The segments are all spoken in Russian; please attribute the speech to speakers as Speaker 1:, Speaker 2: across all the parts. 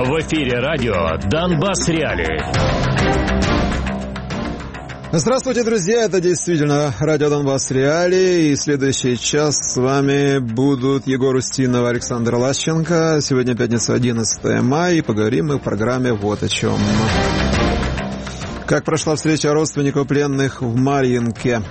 Speaker 1: В эфире радио «Донбасс Реалии».
Speaker 2: Здравствуйте, друзья! Это действительно радио «Донбасс Реалии». И следующий час с вами будут Егор Устинов, Александр Лащенко. Сегодня пятница, 11 мая, и поговорим мы в программе вот о чем. Как прошла встреча родственников пленных в Марьинке?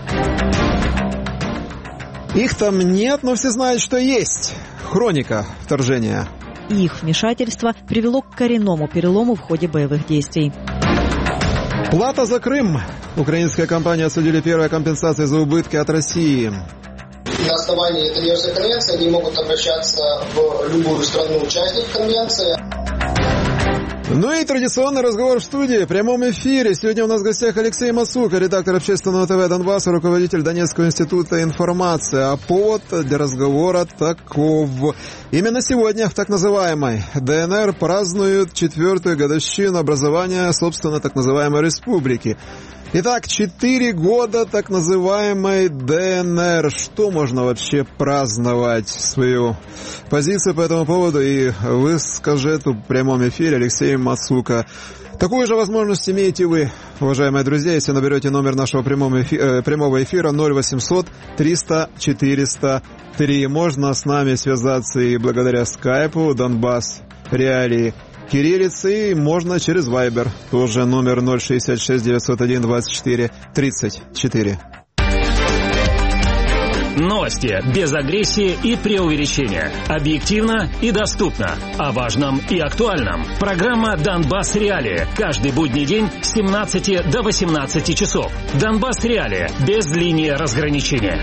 Speaker 2: Их там нет, но все знают, что есть. Хроника вторжения.
Speaker 3: Их вмешательство привело к коренному перелому в ходе боевых действий.
Speaker 2: Плата за Крым. Украинская компания осудили первые компенсации за убытки от России.
Speaker 4: На основании Женевской конвенции они могут обращаться в любую страну-участник конвенции.
Speaker 2: Ну и традиционный разговор в студии, в прямом эфире. Сегодня у нас в гостях Алексей Мацука, редактор общественного ТВ Донбасса, руководитель Донецкого института информации. А повод для разговора таков. Именно сегодня в так называемой ДНР празднуют 4-ю годовщину образования, собственно, так называемой республики. Итак, 4 года так называемой ДНР. Что можно вообще праздновать? Свою позицию по этому поводу и выскажет в прямом эфире Алексей Мацука. Такую же возможность имеете вы, уважаемые друзья, если наберете номер нашего прямого эфира 0800 300 403. Можно с нами связаться и благодаря скайпу «Донбасс Реалии» кириллицей, можно через Viber, тоже номер 066 901 24 34.
Speaker 1: Новости без агрессии и преувеличения. Объективно и доступно. О важном и актуальном. Программа «Донбасс Реалии». Каждый будний день с 17 до 18 часов. «Донбасс Реалии» без линии разграничения.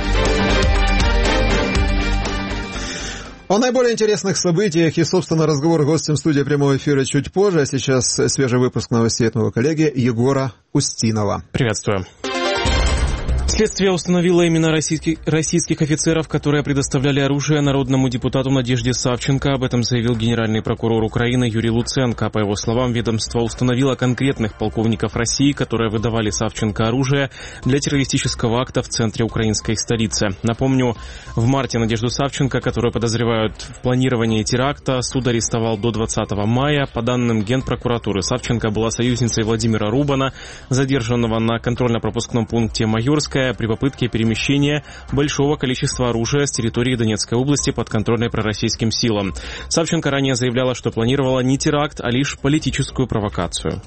Speaker 2: О наиболее интересных событиях и, собственно, разговор с гостем студии прямого эфира чуть позже. А сейчас свежий выпуск новостей от моего коллеги Егора Устинова.
Speaker 5: Приветствую. Следствие установило имена российских офицеров, которые предоставляли оружие народному депутату Надежде Савченко. Об этом заявил генеральный прокурор Украины Юрий Луценко. По его словам, ведомство установило конкретных полковников России, которые выдавали Савченко оружие для террористического акта в центре украинской столицы. Напомню, в марте Надежду Савченко, которую подозревают в планировании теракта, суд арестовал до 20 мая. По данным Генпрокуратуры, Савченко была союзницей Владимира Рубана, задержанного на контрольно-пропускном пункте Майорская при попытке перемещения большого количества оружия с территории Донецкой области под контрольной пророссийским силам. Савченко ранее заявляла, что планировала не теракт, а лишь политическую провокацию.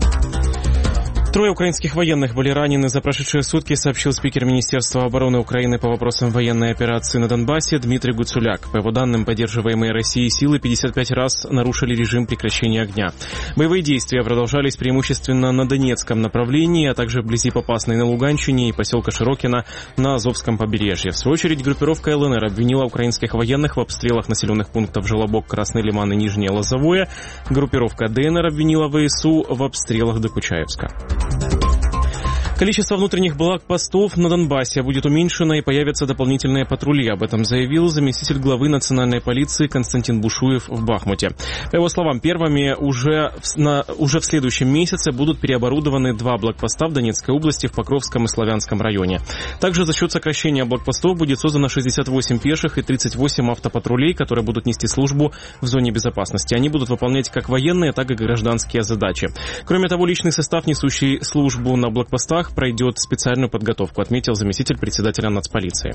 Speaker 5: 3 украинских военных были ранены за прошедшие сутки, сообщил спикер Министерства обороны Украины по вопросам военной операции на Донбассе Дмитрий Гуцуляк. По его данным, поддерживаемые Россией силы 55 раз нарушили режим прекращения огня. Боевые действия продолжались преимущественно на Донецком направлении, а также вблизи Попасной на Луганщине и поселка Широкино на Азовском побережье. В свою очередь, группировка ЛНР обвинила украинских военных в обстрелах населенных пунктов Желобок, Красный Лиман и Нижнее Лозовое. Группировка ДНР обвинила ВСУ в обстрелах Докучаевска. Количество внутренних блокпостов на Донбассе будет уменьшено и появятся дополнительные патрули. Об этом заявил заместитель главы национальной полиции Константин Бушуев в Бахмуте. По его словам, первыми уже в следующем месяце будут переоборудованы 2 блокпоста в Донецкой области, в Покровском и Славянском районе. Также за счет сокращения блокпостов будет создано 68 пеших и 38 автопатрулей, которые будут нести службу в зоне безопасности. Они будут выполнять как военные, так и гражданские задачи. Кроме того, личный состав, несущий службу на блокпостах, пройдет специальную подготовку, отметил заместитель председателя нацполиции.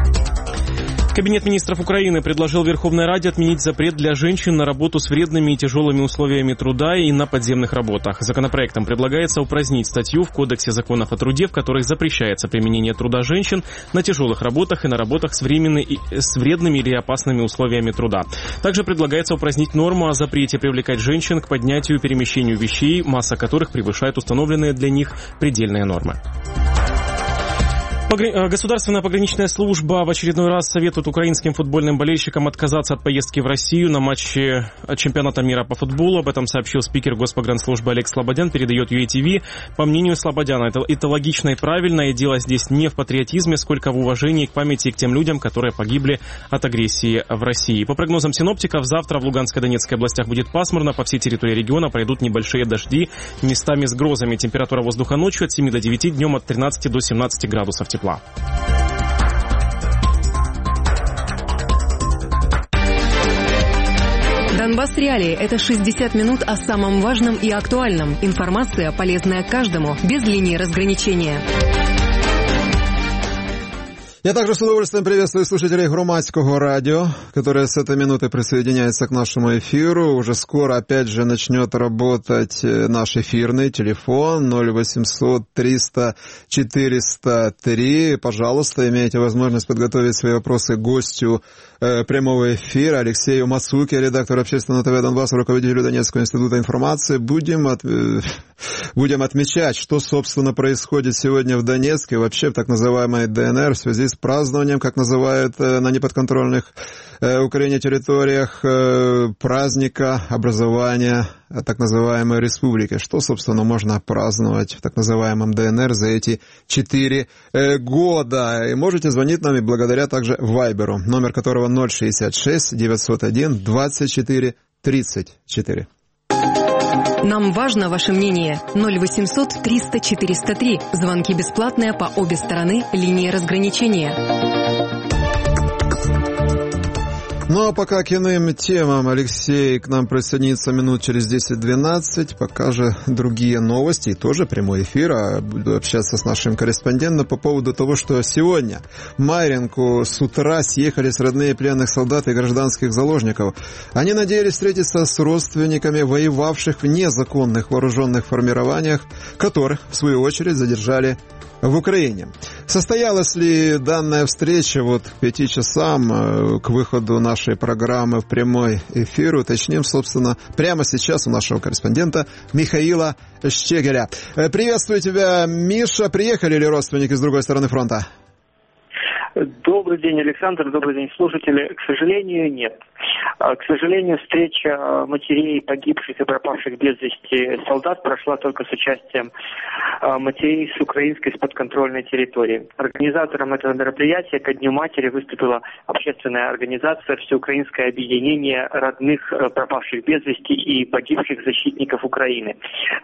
Speaker 5: Кабинет министров Украины предложил Верховной Раде отменить запрет для женщин на работу с вредными и тяжелыми условиями труда и на подземных работах. Законопроектом предлагается упразднить статью в Кодексе законов о труде, в которой запрещается применение труда женщин на тяжелых работах и на работах с вредными или опасными условиями труда. Также предлагается упразднить норму о запрете привлекать женщин к поднятию и перемещению вещей, масса которых превышает установленные для них предельные нормы. Государственная пограничная служба в очередной раз советует украинским футбольным болельщикам отказаться от поездки в Россию на матчи чемпионата мира по футболу. Об этом сообщил спикер Госпогранслужбы Олег Слободян, передает ЮАТВ. По мнению Слободяна, это логично и правильно, и дело здесь не в патриотизме, сколько в уважении к памяти и к тем людям, которые погибли от агрессии в России. По прогнозам синоптиков, завтра в Луганской и Донецкой областях будет пасмурно, по всей территории региона пройдут небольшие дожди, местами с грозами. Температура воздуха ночью от 7 до 9, днем от 13 до 17 градусов тепла.
Speaker 6: Донбасс Реалии – это 60 минут о самом важном и актуальном. Информация, полезная каждому, без линии разграничения.
Speaker 2: Я также с удовольствием приветствую слушателей Громадского радио, которые с этой минуты присоединяются к нашему эфиру. Уже скоро опять же начнет работать наш эфирный телефон 0800-300-403. Пожалуйста, имеете возможность подготовить свои вопросы к гостю прямого эфира Алексею Мацуке, редактор общественного ТВ «Донбасс», руководителю Донецкого института информации. Будем отмечать, что, собственно, происходит сегодня в Донецке, вообще в так называемой ДНР, в связи с празднованием, как называют на неподконтрольных Украине территориях, праздника образования так называемой республики. Что, собственно, можно праздновать в так называемом ДНР за эти 4 года? И можете звонить нам и благодаря также Вайберу, номер которого 066-901-24-34.
Speaker 6: Нам важно ваше мнение. 0800-300-403. Звонки бесплатные по обе стороны линии разграничения.
Speaker 2: Ну, а пока к иным темам Алексей к нам присоединится минут через 10-12. Пока же другие новости и тоже прямой эфир. Буду общаться с нашим корреспондентом по поводу того, что сегодня в Марьинку с утра съехались родные пленных солдат и гражданских заложников. Они надеялись встретиться с родственниками воевавших в незаконных вооруженных формированиях, которых, в свою очередь, задержали в Украине. Состоялась ли данная встреча к 5 часам, к выходу нашей программы в прямой эфир, уточним, собственно, прямо сейчас у нашего корреспондента Михаила Щегеля. Приветствую тебя, Миша. Приехали ли родственники с другой стороны фронта?
Speaker 7: Добрый день, Александр, добрый день, слушатели. К сожалению, нет. К сожалению, встреча матерей погибших и пропавших без вести солдат прошла только с участием матерей с украинской, с подконтрольной территории. Организатором этого мероприятия ко Дню матери выступила общественная организация «Всеукраинское объединение родных пропавших без вести и погибших защитников Украины».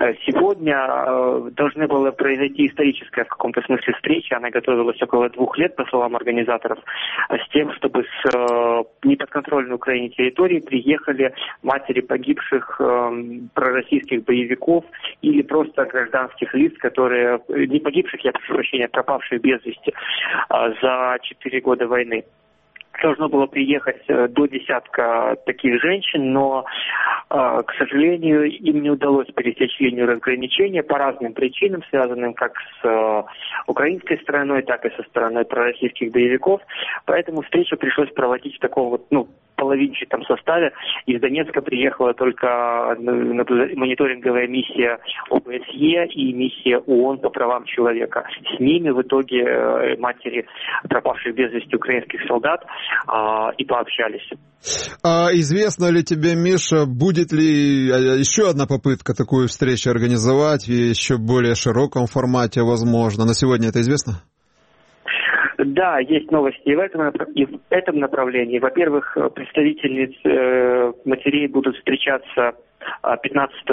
Speaker 7: Сегодня должны было произойти историческая в каком-то смысле встреча. Она готовилась около 2 лет, по словам организаторов, с тем, чтобы с неподконтрольной Украине территории приехали матери погибших пророссийских боевиков или просто гражданских лиц, которые, не погибших, я прошу прощения, пропавших без вести за 4 года войны. Должно было приехать до 10 таких женщин, но, к сожалению, им не удалось пересечь линию разграничения по разным причинам, связанным как с украинской стороной, так и со стороной пророссийских боевиков. Поэтому встречу пришлось проводить в таком половинчатом составе. Из Донецка приехала только мониторинговая миссия ОБСЕ и миссия ООН по правам человека. С ними в итоге матери пропавших без вести украинских солдат и пообщались.
Speaker 2: Известно ли тебе, Миша, будет ли еще одна попытка такую встречу организовать в еще более широком формате, возможно? На сегодня это известно?
Speaker 7: Да, есть новости и в этом направлении. Во-первых, представители матерей будут встречаться 15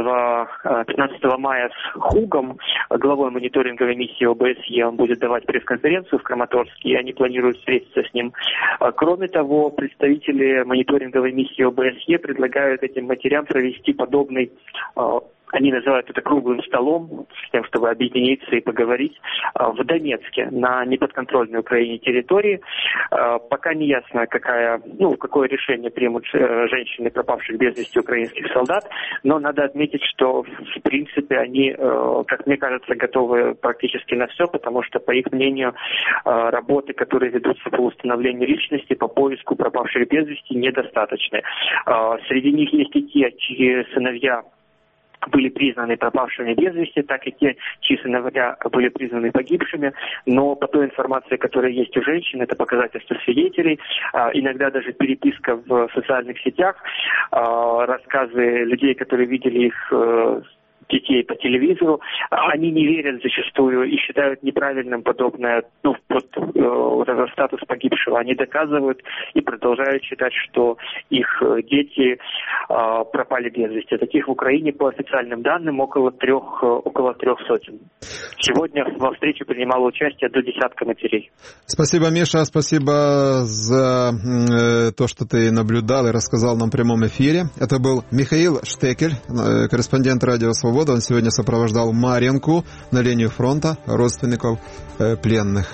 Speaker 7: мая с Хугом, главой мониторинговой миссии ОБСЕ. Он будет давать пресс-конференцию в Краматорске, и они планируют встретиться с ним. Кроме того, представители мониторинговой миссии ОБСЕ предлагают этим матерям провести подобный, они называют это круглым столом, с тем, чтобы объединиться и поговорить в Донецке, на неподконтрольной Украине территории. Пока не ясно, какое решение примут женщины, пропавших без вести украинских солдат, но надо отметить, что в принципе они, как мне кажется, готовы практически на все, потому что, по их мнению, работы, которые ведутся по установлению личности, по поиску пропавших без вести, недостаточны. Среди них есть и те, чьи сыновья были признаны пропавшими без вести, так и те, чьи сыновья были признаны погибшими, но по той информации, которая есть у женщин, это показательства свидетелей, иногда даже переписка в социальных сетях, рассказы людей, которые видели их детей по телевизору, они не верят зачастую и считают неправильным подобное, вот этот статус погибшего. Они доказывают и продолжают считать, что их дети пропали без вести. Таких в Украине по официальным данным около 300. Сегодня во встрече принимало участие до десятка матерей.
Speaker 2: Спасибо, Миша, спасибо за то, что ты наблюдал и рассказал нам в прямом эфире. Это был Михаил Штекель, корреспондент Радио Свобода. Он сегодня сопровождал Марьинку на линию фронта родственников пленных.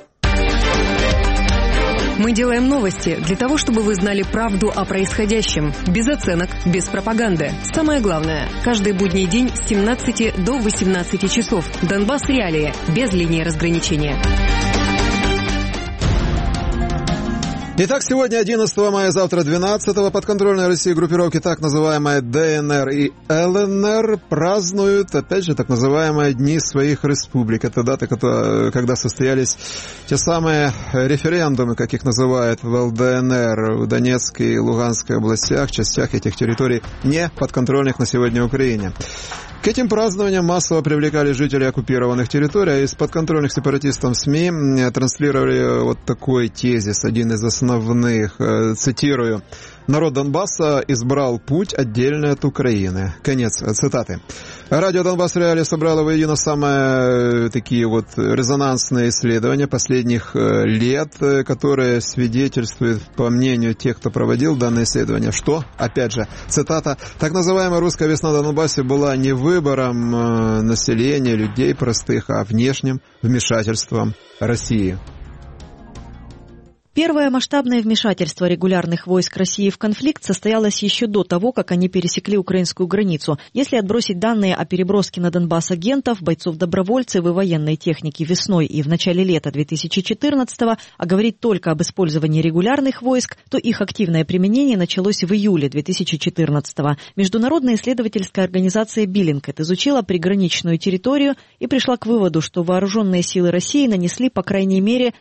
Speaker 6: Мы делаем новости для того, чтобы вы знали правду о происходящем. Без оценок, без пропаганды. Самое главное, каждый будний день с 17 до 18 часов. Донбасс Реалии. Без линии разграничения.
Speaker 2: Итак, сегодня 11 мая, завтра 12-го подконтрольной России группировки так называемые ДНР и ЛНР празднуют, опять же, так называемые Дни своих республик. Это даты, когда состоялись те самые референдумы, как их называют в ЛДНР, в Донецкой и Луганской областях, частях этих территорий, не подконтрольных на сегодня Украине. К этим празднованиям массово привлекали жители оккупированных территорий, а из подконтрольных сепаратистам СМИ транслировали вот такой тезис, один из основных, цитирую: «Народ Донбасса избрал путь отдельный от Украины». Конец цитаты. Радио «Донбасс Реалии» собрало воедино самые такие вот резонансные исследования последних лет, которые свидетельствуют, по мнению тех, кто проводил данное исследование, что, опять же, цитата: «Так называемая русская весна на Донбассе была не выбором населения, людей простых, а внешним вмешательством России».
Speaker 3: Первое масштабное вмешательство регулярных войск России в конфликт состоялось еще до того, как они пересекли украинскую границу. Если отбросить данные о переброске на Донбасс агентов, бойцов-добровольцев и военной техники весной и в начале лета 2014-го, а говорить только об использовании регулярных войск, то их активное применение началось в июле 2014-го. Международная исследовательская организация Billingcat изучила приграничную территорию и пришла к выводу, что вооруженные силы России нанесли по крайней мере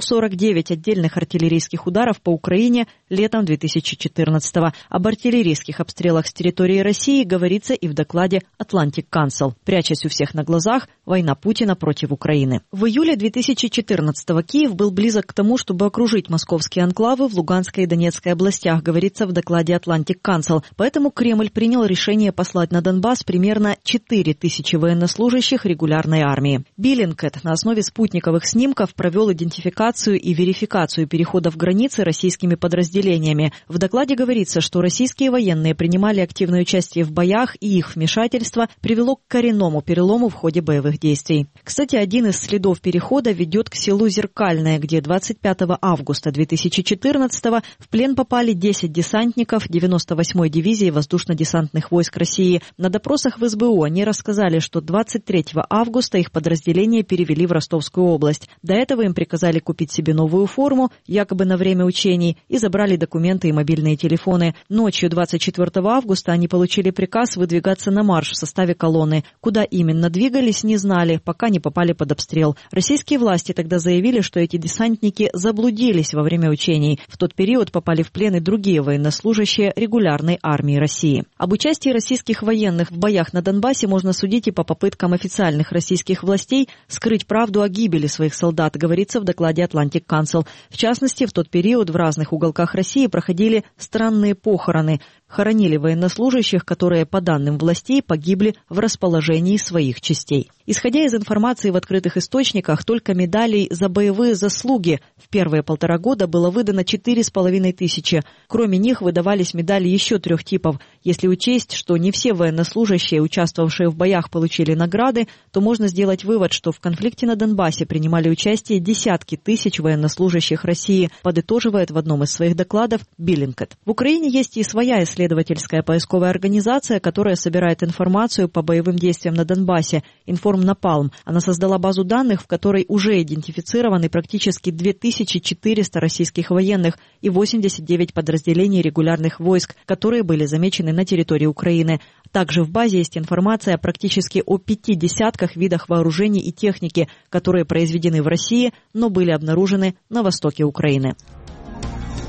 Speaker 3: 149 отдельных артиллерийских ударов по Украине летом 2014-го. Об артиллерийских обстрелах с территории России говорится и в докладе Atlantic Council. Прячась у всех на глазах, война Путина против Украины. В июле 2014-го Киев был близок к тому, чтобы окружить московские анклавы в Луганской и Донецкой областях, говорится в докладе Atlantic Council. Поэтому Кремль принял решение послать на Донбасс примерно 4000 военнослужащих регулярной армии. Billingcat на основе спутниковых снимков провел идентификацию и верификацию переходов границы российскими подразделениями. В докладе говорится, что российские военные принимали активное участие в боях, и их вмешательство привело к коренному перелому в ходе боевых действий. Кстати, один из следов перехода ведет к селу Зеркальное, где 25 августа 2014-го в плен попали 10 десантников 98-й дивизии воздушно-десантных войск России. На допросах в СБУ они рассказали, что 23 августа их подразделение перевели в Ростовскую область. До этого им приказали купить себе новую форму, якобы на время учений, и забрали документы и мобильные телефоны. Ночью 24 августа они получили приказ выдвигаться на марш в составе колонны. Куда именно двигались, не знали, пока не попали под обстрел. Российские власти тогда заявили, что эти десантники заблудились во время учений. В тот период попали в плен и другие военнослужащие регулярной армии России. Об участии российских военных в боях на Донбассе можно судить и по попыткам официальных российских властей скрыть правду о гибели своих солдат, говорится в докладе Atlantic Council. В частности, в тот период в разных уголках России проходили странные похороны. Хоронили военнослужащих, которые, по данным властей, погибли в расположении своих частей. Исходя из информации в открытых источниках, только медалей за боевые заслуги в первые 1,5 года было выдано 4500. Кроме них выдавались медали еще 3 типов. Если учесть, что не все военнослужащие, участвовавшие в боях, получили награды, то можно сделать вывод, что в конфликте на Донбассе принимали участие десятки тысяч военнослужащих России, подытоживает в одном из своих докладов Billingcat. В Украине есть и своя исследовательская поисковая организация, которая собирает информацию по боевым действиям на Донбассе, Информнапалм. Она создала базу данных, в которой уже идентифицированы практически 2400 российских военных и 89 подразделений регулярных войск, которые были замечены на территории Украины. Также в базе есть информация практически о 50 видах вооружений и техники, которые произведены в России, но были обнаружены на востоке Украины.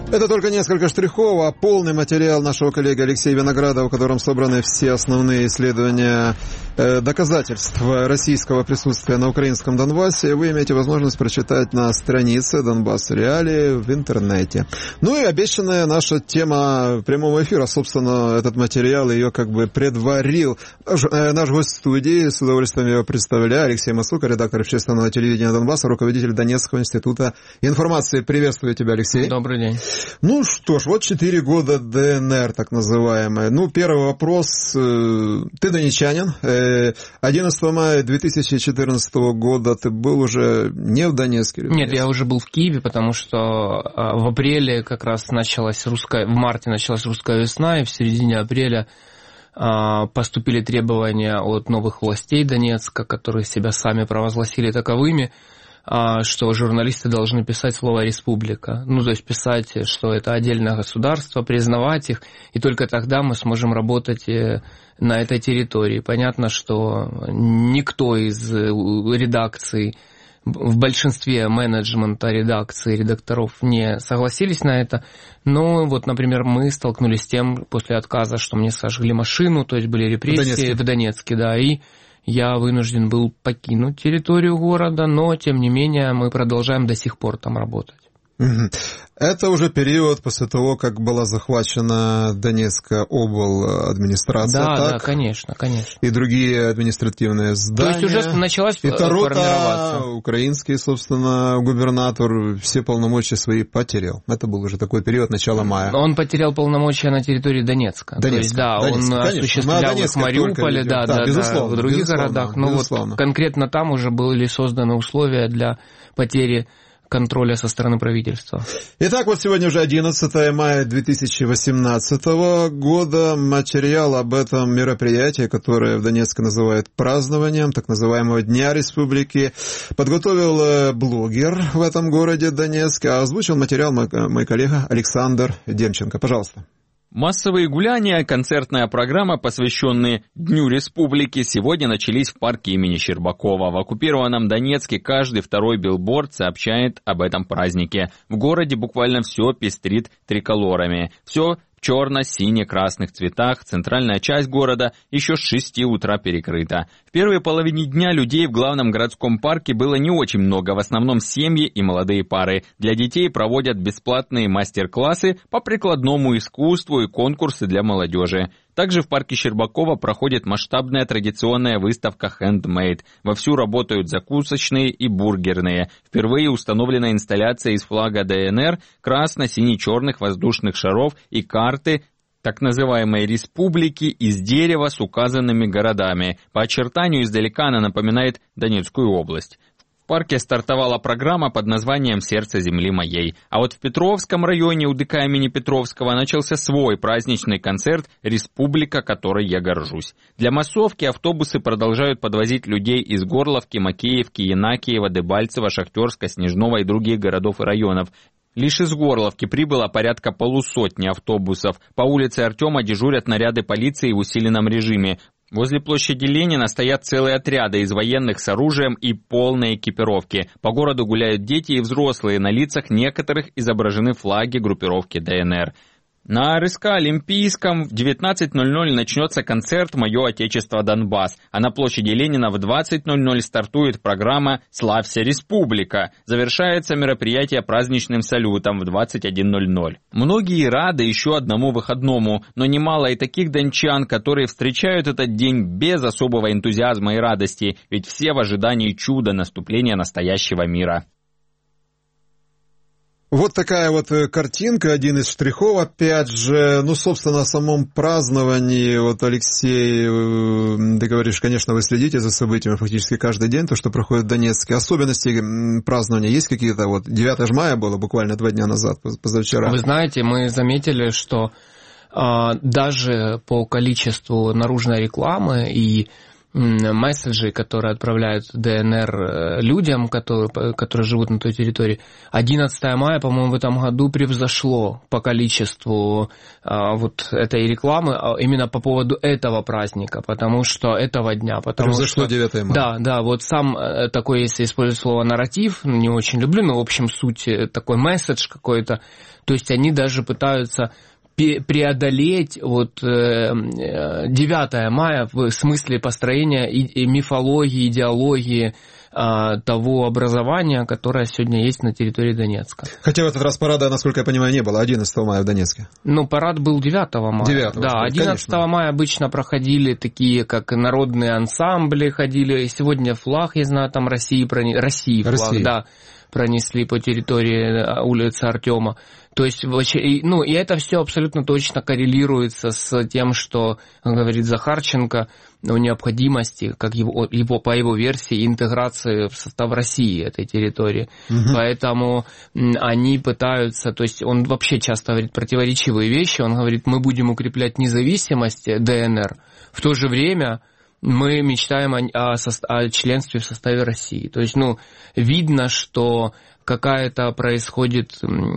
Speaker 2: Это только несколько штрихов, а полный материал нашего коллеги Алексея Виноградова, в котором собраны все основные исследования доказательств российского присутствия на украинском Донбассе, вы имеете возможность прочитать на странице Донбасс Реалии в интернете. Ну и обещанная наша тема прямого эфира, собственно, этот материал ее как бы предварил наш гость студии, с удовольствием его представляю, Алексей Мосука, редактор общественного телевидения Донбасса, руководитель Донецкого института информации. Приветствую тебя, Алексей.
Speaker 5: Добрый день.
Speaker 2: Ну что ж, вот 4 года ДНР, так называемые. Ну, первый вопрос. Ты донечанин. 11 мая 2014 года ты был уже не в Донецке?
Speaker 8: Нет, я уже был в Киеве, потому что в апреле как раз в марте началась русская весна, и в середине апреля поступили требования от новых властей Донецка, которые себя сами провозгласили таковыми, что журналисты должны писать слово «республика». Ну, то есть писать, что это отдельное государство, признавать их, и только тогда мы сможем работать на этой территории. Понятно, что никто из редакций, в большинстве менеджмента редакции, редакторов не согласились на это, но вот, например, мы столкнулись с тем после отказа, что мне сожгли машину, то есть были репрессии в Донецке, да, и я вынужден был покинуть территорию города, но, тем не менее, мы продолжаем до сих пор там работать.
Speaker 2: Это уже период после того, как была захвачена Донецкая администрация.
Speaker 8: Да,
Speaker 2: так?
Speaker 8: Да, конечно.
Speaker 2: И другие административные здания.
Speaker 8: То есть уже началась
Speaker 2: формироваться. Украинский, собственно, губернатор все полномочия свои потерял. Это был уже такой период начала мая.
Speaker 8: Он потерял полномочия на территории Донецка. То есть, он осуществлял их в Мариуполе, в других городах. Но вот конкретно там уже были созданы условия для потери контроля со стороны правительства.
Speaker 2: Итак, вот сегодня уже 11 мая 2018 года. Материал об этом мероприятии, которое в Донецке называют празднованием так называемого Дня Республики, подготовил блогер в этом городе Донецке, а озвучил материал мой коллега Александр Демченко. Пожалуйста.
Speaker 9: Массовые гуляния, концертная программа, посвященные Дню Республики, сегодня начались в парке имени Щербакова. В оккупированном Донецке каждый второй билборд сообщает об этом празднике. В городе буквально все пестрит триколорами. Все в черно-сине-красных цветах. Центральная часть города еще с 6 утра перекрыта. В первой половине дня людей в главном городском парке было не очень много, в основном семьи и молодые пары. Для детей проводят бесплатные мастер-классы по прикладному искусству и конкурсы для молодежи. Также в парке Щербакова проходит масштабная традиционная выставка «Handmade». Вовсю работают закусочные и бургерные. Впервые установлена инсталляция из флага ДНР, красно-сине-черных воздушных шаров и карты так называемой республики из дерева с указанными городами. По очертанию издалека она напоминает Донецкую область. В парке стартовала программа под названием «Сердце земли моей». А вот в Петровском районе у ДК имени Петровского начался свой праздничный концерт «Республика, которой я горжусь». Для массовки автобусы продолжают подвозить людей из Горловки, Макеевки, Янакиева, Дебальцева, Шахтерска, Снежного и других городов и районов. Лишь из Горловки прибыло порядка 150 автобусов. По улице Артема дежурят наряды полиции в усиленном режиме. Возле площади Ленина стоят целые отряды из военных с оружием и полной экипировки. По городу гуляют дети и взрослые, на лицах некоторых изображены флаги группировки ДНР. На РСК Олимпийском в 19:00 начнется концерт «Мое Отечество Донбасс», а на площади Ленина в 20:00 стартует программа «Славься, Республика». Завершается мероприятие праздничным салютом в 21:00. Многие рады еще одному выходному, но немало и таких дончан, которые встречают этот день без особого энтузиазма и радости, ведь все в ожидании чуда наступления настоящего мира.
Speaker 2: Вот такая вот картинка, один из штрихов, опять же, собственно, о самом праздновании, вот, Алексей, ты говоришь, конечно, вы следите за событиями фактически каждый день, то, что проходит в Донецке. Особенности празднования есть какие-то? Вот 9 же мая было буквально 2 дня назад, позавчера.
Speaker 8: Вы знаете, мы заметили, что даже по количеству наружной рекламы и месседжей, которые отправляют ДНР людям, которые живут на той территории. 11 мая, по-моему, в этом году превзошло по количеству вот этой рекламы именно по поводу этого праздника, потому что этого дня.
Speaker 2: Превзошло 9 мая.
Speaker 8: Да, вот сам такой, если использовать слово нарратив, не очень люблю, но в общем суть такой месседж какой-то, то есть они даже пытаются преодолеть вот 9 мая в смысле построения и мифологии, идеологии того образования, которое сегодня есть на территории Донецка.
Speaker 2: Хотя в этот раз парада, насколько я понимаю, не было 11 мая в Донецке.
Speaker 8: Ну, парад был 9 мая.
Speaker 2: 9,
Speaker 8: да, 11 конечно. Мая обычно проходили такие, как народные ансамбли ходили. Сегодня флаг, я знаю, там России флаг, да, пронесли по территории улицы Артема. То есть, ну, и это все абсолютно точно коррелируется с тем, что говорит Захарченко о необходимости, как по его версии, интеграции в состав России этой территории. Угу. Поэтому они пытаются, то есть он вообще часто говорит противоречивые вещи, он говорит, мы будем укреплять независимость ДНР, в то же время мы мечтаем о членстве в составе России. То есть, ну, видно, что какая-то происходит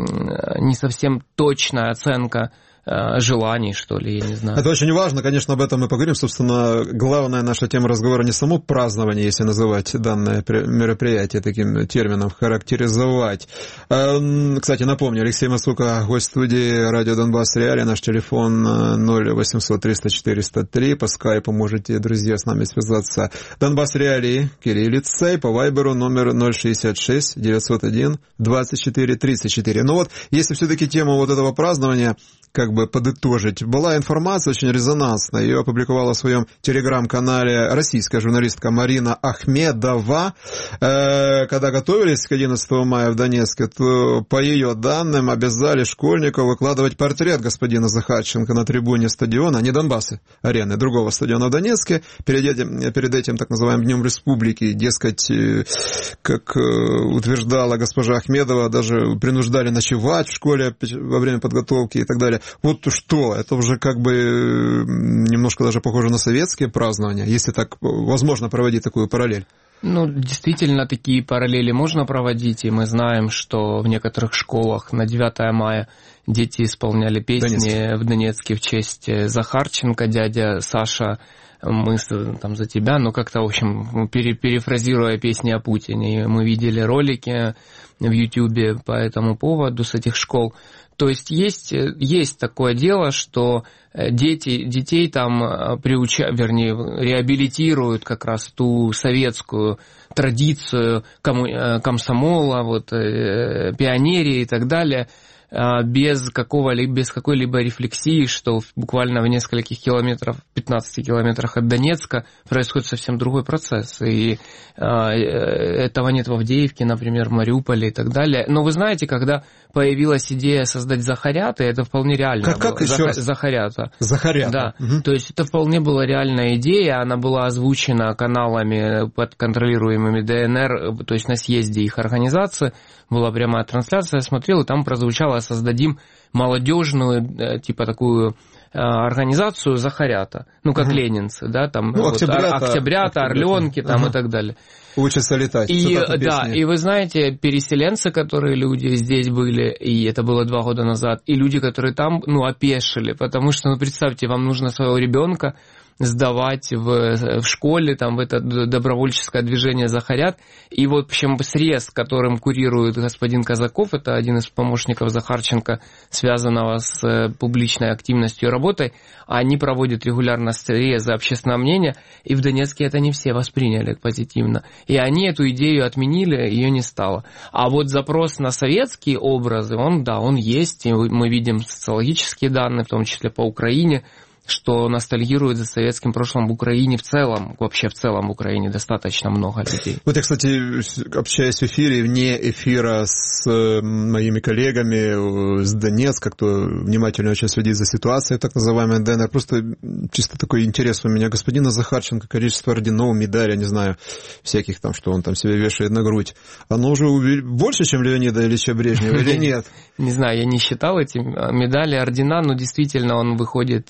Speaker 8: не совсем точная оценка желаний, что ли, я не знаю.
Speaker 2: Это очень важно, конечно, об этом мы поговорим. Собственно, главная наша тема разговора не само празднование, если называть данное мероприятие таким термином, характеризовать. Кстати, напомню, Алексей Масука, гость студии радио Донбасс Реалии, наш телефон 0800 300 403, по скайпу можете, друзья, с нами связаться. Донбасс Реалии, кириллицей, по вайберу номер 066 901 24 34. Ну вот, если все-таки тему вот этого празднования как бы подытожить. Была информация очень резонансная, ее опубликовала в своем телеграм-канале российская журналистка Марина Ахмедова. Когда готовились к 11 мая в Донецке, то, по ее данным, обязали школьников выкладывать портрет господина Захарченко на трибуне стадиона, не Донбасса, арены, другого стадиона в Донецке, перед этим так называемым Днем Республики, дескать, как утверждала госпожа Ахмедова, даже принуждали ночевать в школе во время подготовки и так далее. Вот что, это уже как бы немножко даже похоже на советские празднования, если так возможно проводить такую параллель.
Speaker 8: Ну, действительно, такие параллели можно проводить, и мы знаем, что в некоторых школах на 9 мая дети исполняли песни в Донецке в честь Захарченко, дядя Саша, мы там за тебя, ну как-то, в общем, перефразируя песни о Путине, мы видели ролики в Ютьюбе по этому поводу с этих школ. То есть есть такое дело, что детей там реабилитируют как раз ту советскую традицию комсомола, вот, пионерии и так далее, без какой-либо рефлексии, что буквально в нескольких километрах, 15 километрах от Донецка происходит совсем другой процесс. И этого нет в Авдеевке, например, в Мариуполе и так далее. Но вы знаете, когда появилась идея создать Захаряты, это вполне реально.
Speaker 2: Как еще раз?
Speaker 8: Захарята.
Speaker 2: Захарята.
Speaker 8: Да. Угу. То есть это вполне была реальная идея, она была озвучена каналами, подконтролируемыми ДНР, то есть на съезде их организации. Была прямая трансляция, я смотрел, и там прозвучало: создадим молодежную, типа такую организацию Захарята, ну как ленинцы, да, там
Speaker 2: ну,
Speaker 8: вот, октябрята, орленки там и так далее.
Speaker 2: Учатся летать.
Speaker 8: И, да, и вы знаете, переселенцы, которые люди здесь были, и это было 2 года назад, и люди, которые там, ну, опешили, потому что, ну, представьте, вам нужно своего ребенка сдавать в школе, там, в это добровольческое движение Захарят. И вот, в общем, срез, которым курирует господин Казаков, это один из помощников Захарченко, связанного с публичной активностью и работой, они проводят регулярно срезы общественного мнения, и в Донецке это не все восприняли позитивно. И они эту идею отменили, ее не стало. А вот запрос на советские образы, он есть, и мы видим социологические данные, в том числе по Украине, что ностальгирует за советским прошлым в Украине в целом, вообще в целом в Украине достаточно много людей.
Speaker 2: Вот я, кстати, общаясь в эфире, вне эфира с моими коллегами с Донецка, кто внимательно очень следит за ситуацией, так называемой ДНР, просто чисто такой интерес у меня. Господина Захарченко, количество орденов, медалей, я не знаю, всяких там, что он там себе вешает на грудь, оно уже больше, чем Леонида Ильича Брежнева или нет?
Speaker 8: Не знаю, я не считал эти медали, ордена, но действительно он выходит часто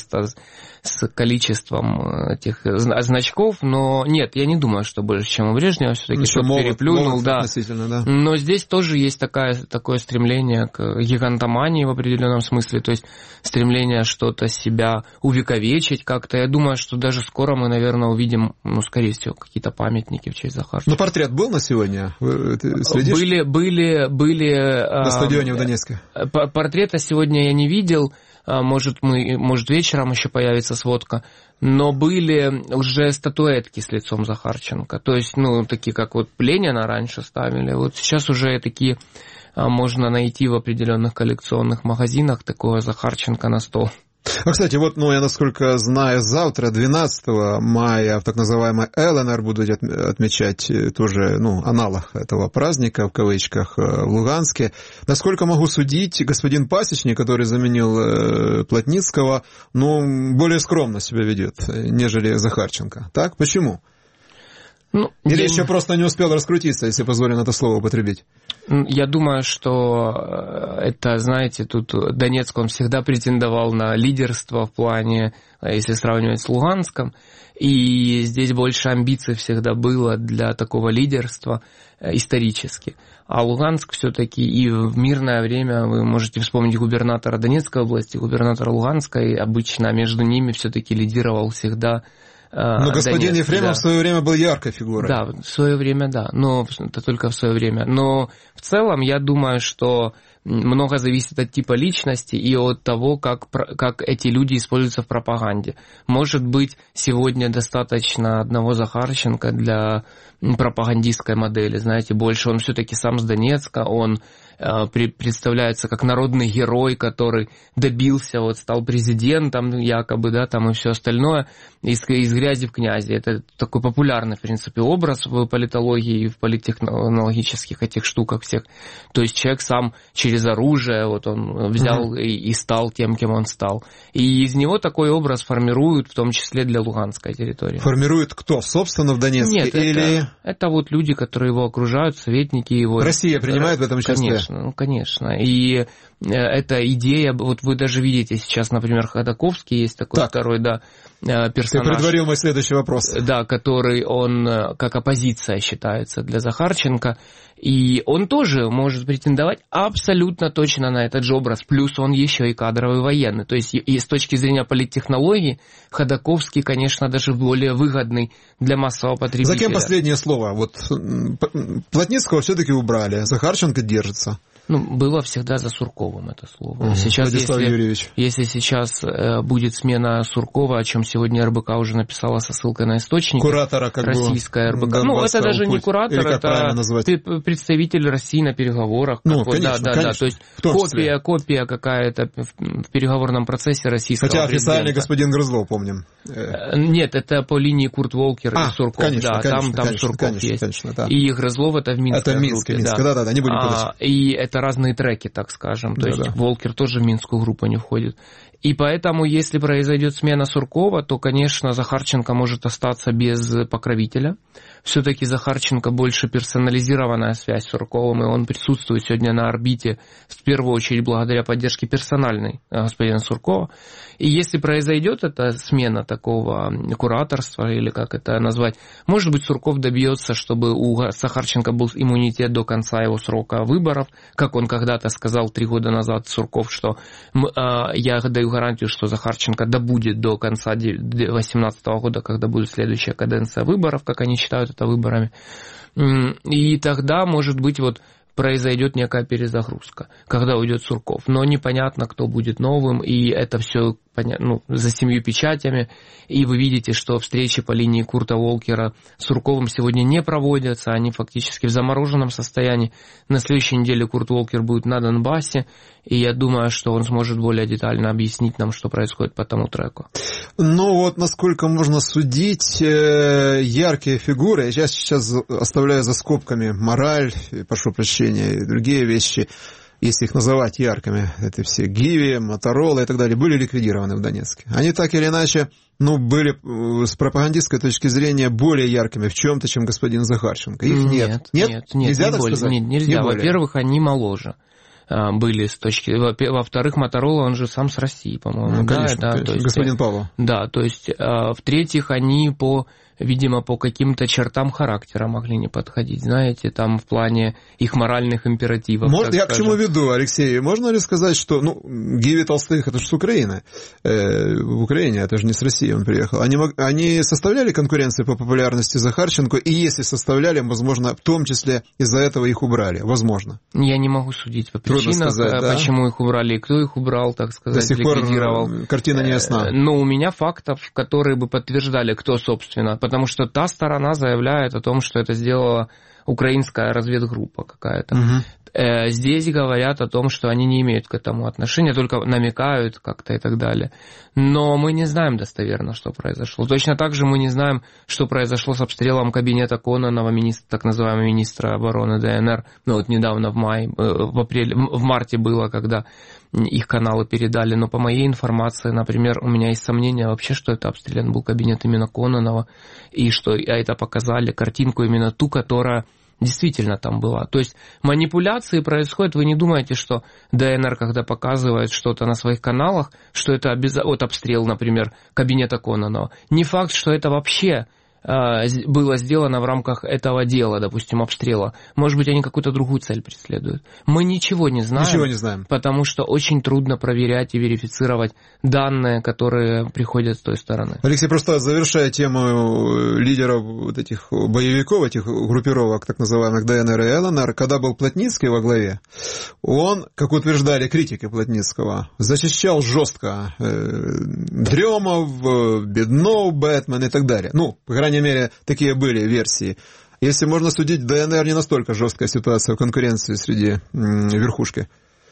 Speaker 8: просто с количеством этих значков, но нет, я не думаю, что больше, чем у Брежнева, все-таки переплюнул, да.
Speaker 2: Да.
Speaker 8: Но здесь тоже есть такое стремление к гигантомании в определенном смысле, то есть стремление что-то себя увековечить как-то. Я думаю, что даже скоро мы, наверное, увидим, скорее всего, какие-то памятники в честь Захарченко.
Speaker 2: Но портрет был на сегодня? Ты следишь?
Speaker 8: Были
Speaker 2: на стадионе в Донецке.
Speaker 8: Портрета сегодня я не видел. Может, вечером еще появится сводка. Но были уже статуэтки с лицом Захарченко. То есть, такие, как вот Ленина раньше ставили. Вот сейчас уже такие можно найти в определенных коллекционных магазинах такого Захарченко на стол.
Speaker 2: Кстати, я, насколько знаю, завтра, 12 мая, в так называемой ЛНР будут отмечать тоже, аналог этого праздника, в кавычках, в Луганске. Насколько могу судить, господин Пасечник, который заменил Плотницкого, более скромно себя ведет, нежели Захарченко. Так? Почему? Или еще просто не успел раскрутиться, если позволено это слово употребить?
Speaker 8: Я думаю, что это, знаете, тут Донецк, он всегда претендовал на лидерство в плане, если сравнивать с Луганском, и здесь больше амбиций всегда было для такого лидерства исторически. А Луганск все-таки и в мирное время, вы можете вспомнить губернатора Донецкой области, губернатора Луганской, обычно между ними все-таки лидировал всегда
Speaker 2: Но господин Донецк, Ефремов в свое время был яркой фигурой.
Speaker 8: Да, в свое время, да, но это только в свое время. Но в целом я думаю, что много зависит от типа личности и от того, как эти люди используются в пропаганде. Может быть, сегодня достаточно одного Захарченко для пропагандистской модели, знаете, больше. Он все-таки сам с Донецка, он представляется как народный герой, который добился, стал президентом якобы, да, там и все остальное, из грязи в князи. Это такой популярный, в принципе, образ в политологии и в политтехнологических этих штуках всех. То есть человек сам через оружие, он взял и стал тем, кем он стал. И из него такой образ формируют, в том числе для Луганской территории.
Speaker 2: Формирует кто? Собственно, в Донецке?
Speaker 8: Нет,
Speaker 2: или...
Speaker 8: это люди, которые его окружают, советники его.
Speaker 2: Россия принимает в этом участие?
Speaker 8: Конечно. И эта идея, вы даже видите сейчас, например, Ходаковский есть такой второй, персонаж.
Speaker 2: Ты предварил мой следующий вопрос.
Speaker 8: Да, который он как оппозиция считается для Захарченко. И он тоже может претендовать абсолютно точно на этот же образ. Плюс он еще и кадровый военный. То есть и с точки зрения политтехнологии Ходаковский, конечно, даже более выгодный для массового потребителя.
Speaker 2: За кем последнее слово? Плотницкого все-таки убрали, Захарченко держится.
Speaker 8: Было всегда за Сурковым это слово. Сейчас, если сейчас будет смена Суркова, о чем сегодня РБК уже написала со ссылкой на источники.
Speaker 2: Куратора,
Speaker 8: российская РБК. Это даже не куратор, это представитель России на переговорах.
Speaker 2: Конечно.
Speaker 8: То есть копия какая-то в переговорном процессе российского
Speaker 2: Хотя
Speaker 8: президента.
Speaker 2: официальный господин Грызлов, помним.
Speaker 8: Нет, это по линии Курт Волкер и Сурков.
Speaker 2: Конечно,
Speaker 8: там Сурков есть.
Speaker 2: Конечно, да.
Speaker 8: И Грызлов это в Минской группе.
Speaker 2: Это Минск, да, не будем путать.
Speaker 8: И это разные треки, так скажем. То есть Волкер тоже в Минскую группу не входит. И поэтому, если произойдет смена Суркова, то, конечно, Захарченко может остаться без покровителя. Все-таки Захарченко больше персонализированная связь с Сурковым, и он присутствует сегодня на орбите, в первую очередь, благодаря поддержке персональной господина Суркова. И если произойдет эта смена такого кураторства, или как это назвать, может быть, Сурков добьется, чтобы у Захарченко был иммунитет до конца его срока выборов, как он когда-то сказал 3 года назад, Сурков, что я даю гарантию, что Захарченко добудет до конца 2018 года, когда будет следующая каденция выборов, как они считают это выборами. И тогда, может быть, произойдет некая перезагрузка, когда уйдет Сурков. Но непонятно, кто будет новым, и это все за 7 печатями. И вы видите, что встречи по линии Курта Волкера с Сурковым сегодня не проводятся, они фактически в замороженном состоянии. На следующей неделе Курт Волкер будет на Донбассе, и я думаю, что он сможет более детально объяснить нам, что происходит по тому треку.
Speaker 2: Насколько можно судить, яркие фигуры, я сейчас оставляю за скобками мораль, прошу прощения, и другие вещи, если их называть яркими, это все Гиви, Моторола и так далее, были ликвидированы в Донецке. Они так или иначе, были с пропагандистской точки зрения более яркими в чем-то, чем господин Захарченко. Их нет.
Speaker 8: Нет,
Speaker 2: Нельзя так
Speaker 8: сказать? Нельзя. Во-первых, они моложе. были с точки... Во-вторых, Моторола, он же сам с России, по-моему.
Speaker 2: Конечно,
Speaker 8: да,
Speaker 2: конечно.
Speaker 8: То есть,
Speaker 2: господин Павлов.
Speaker 8: Да, то есть, в-третьих, они видимо, по каким-то чертам характера могли не подходить, знаете, там в плане их моральных императивов.
Speaker 2: Я к чему веду, Алексей? Можно ли сказать, что, Гиви Толстых, это же с Украины, в Украине, это же не с России он приехал, они составляли конкуренцию по популярности Захарченко, и если составляли, возможно, в том числе из-за этого их убрали, возможно?
Speaker 8: Я не могу судить по причинам, почему их убрали, и кто их убрал, так сказать,
Speaker 2: до сих
Speaker 8: ликвидировал.
Speaker 2: Пор картина не ясна.
Speaker 8: Но у меня фактов, которые бы подтверждали, кто, собственно, потому что та сторона заявляет о том, что это сделала украинская разведгруппа какая-то. Угу. Здесь говорят о том, что они не имеют к этому отношения, только намекают как-то и так далее. Но мы не знаем достоверно, что произошло. Точно так же мы не знаем, что произошло с обстрелом кабинета Кононова, так называемого министра обороны ДНР. Недавно в марте было, когда их каналы передали. Но по моей информации, например, у меня есть сомнения вообще, что это обстрелян был кабинет именно Кононова, и что это показали картинку именно ту, которая действительно там была. То есть манипуляции происходят, вы не думаете, что ДНР, когда показывает что-то на своих каналах, что это обстрел, например, кабинета Кононова. Не факт, что это вообще было сделано в рамках этого дела, допустим, обстрела. Может быть, они какую-то другую цель преследуют. Мы ничего не знаем. Потому что очень трудно проверять и верифицировать данные, которые приходят с той стороны.
Speaker 2: Алексей, просто завершая тему лидеров вот этих боевиков, этих группировок, так называемых ДНР и ЛНР, когда был Плотницкий во главе, он, как утверждали критики Плотницкого, защищал жестко Дрёмов, Беднов, Бэтмен и так далее. По крайней мере, такие были версии. Если можно судить, ДНР не настолько жесткая ситуация в конкуренции среди верхушки.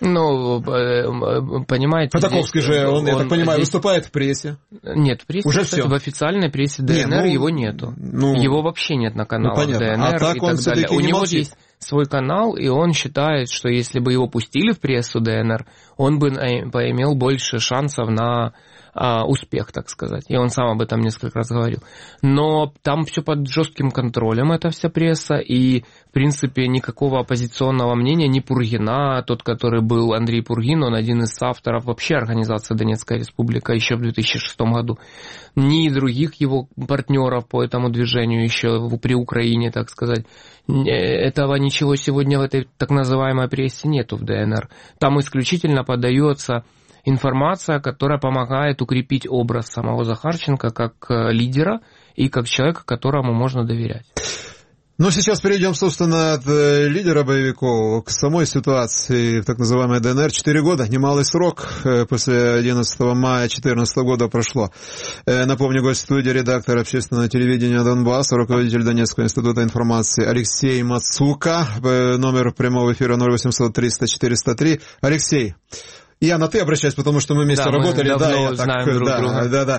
Speaker 8: Понимаете...
Speaker 2: Ходорковский же, он, я так понимаю, выступает в прессе.
Speaker 8: Нет, в прессе,
Speaker 2: уже
Speaker 8: кстати,
Speaker 2: все.
Speaker 8: В официальной прессе ДНР его нету. Его вообще нет на каналах ДНР
Speaker 2: так
Speaker 8: и так далее. У него
Speaker 2: молчит.
Speaker 8: есть свой канал, и он считает, что если бы его пустили в прессу ДНР, он бы поимел больше шансов на успех, так сказать. И он сам об этом несколько раз говорил. Но там все под жестким контролем, эта вся пресса, и, в принципе, никакого оппозиционного мнения ни Пургина, тот, который был Андрей Пургин, он один из авторов вообще организации Донецкая Республика еще в 2006 году, ни других его партнеров по этому движению еще при Украине, так сказать. Этого ничего сегодня в этой так называемой прессе нету в ДНР. Там исключительно подается информация, которая помогает укрепить образ самого Захарченко как лидера и как человека, которому можно доверять.
Speaker 2: Сейчас перейдем, собственно, от лидера боевиков к самой ситуации в так называемой ДНР. 4 года, немалый срок, после 11 мая 2014 года прошло. Напомню, гость студии, редактор общественного телевидения Донбасса, руководитель Донецкого института информации Алексей Мацука. Номер прямого эфира 0800 300 403. Алексей, я на «ты» обращаюсь, потому что мы вместе работали.
Speaker 8: Мы давно знаем друг друга.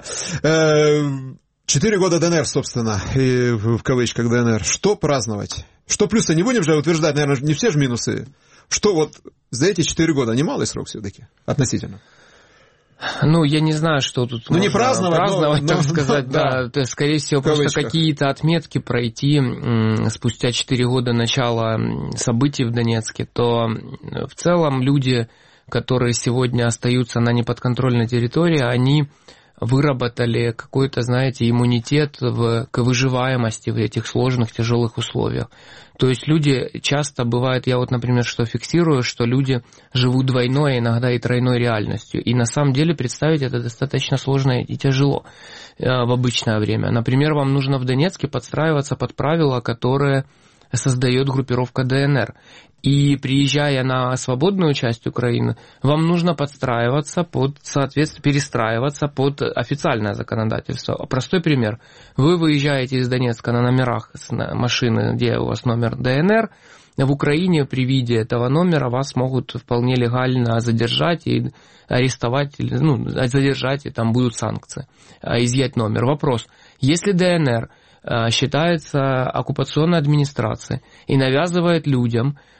Speaker 2: 4 года ДНР, собственно, и в кавычках ДНР. Что праздновать? Что плюсы? Не будем же утверждать, наверное, не все же минусы. Что за эти 4 года? Немалый срок все-таки относительно.
Speaker 8: Я не знаю, что тут можно
Speaker 2: не праздновать,
Speaker 8: так сказать, да. То есть, скорее всего, просто какие-то отметки пройти спустя 4 года начала событий в Донецке, то в целом люди, которые сегодня остаются на неподконтрольной территории, они выработали какой-то, иммунитет к выживаемости в этих сложных, тяжелых условиях. То есть люди часто бывает, я например, что фиксирую, что люди живут двойной, а иногда и тройной реальностью. И на самом деле представить это достаточно сложно и тяжело в обычное время. Например, вам нужно в Донецке подстраиваться под правила, которые создает группировка ДНР. И приезжая на свободную часть Украины, вам нужно подстраиваться перестраиваться под официальное законодательство. Простой пример. Вы выезжаете из Донецка на номерах с машины, где у вас номер ДНР. В Украине при виде этого номера вас могут вполне легально задержать и арестовать, задержать, и там будут санкции, изъять номер. Вопрос. Если ДНР считается оккупационной администрацией и навязывает людям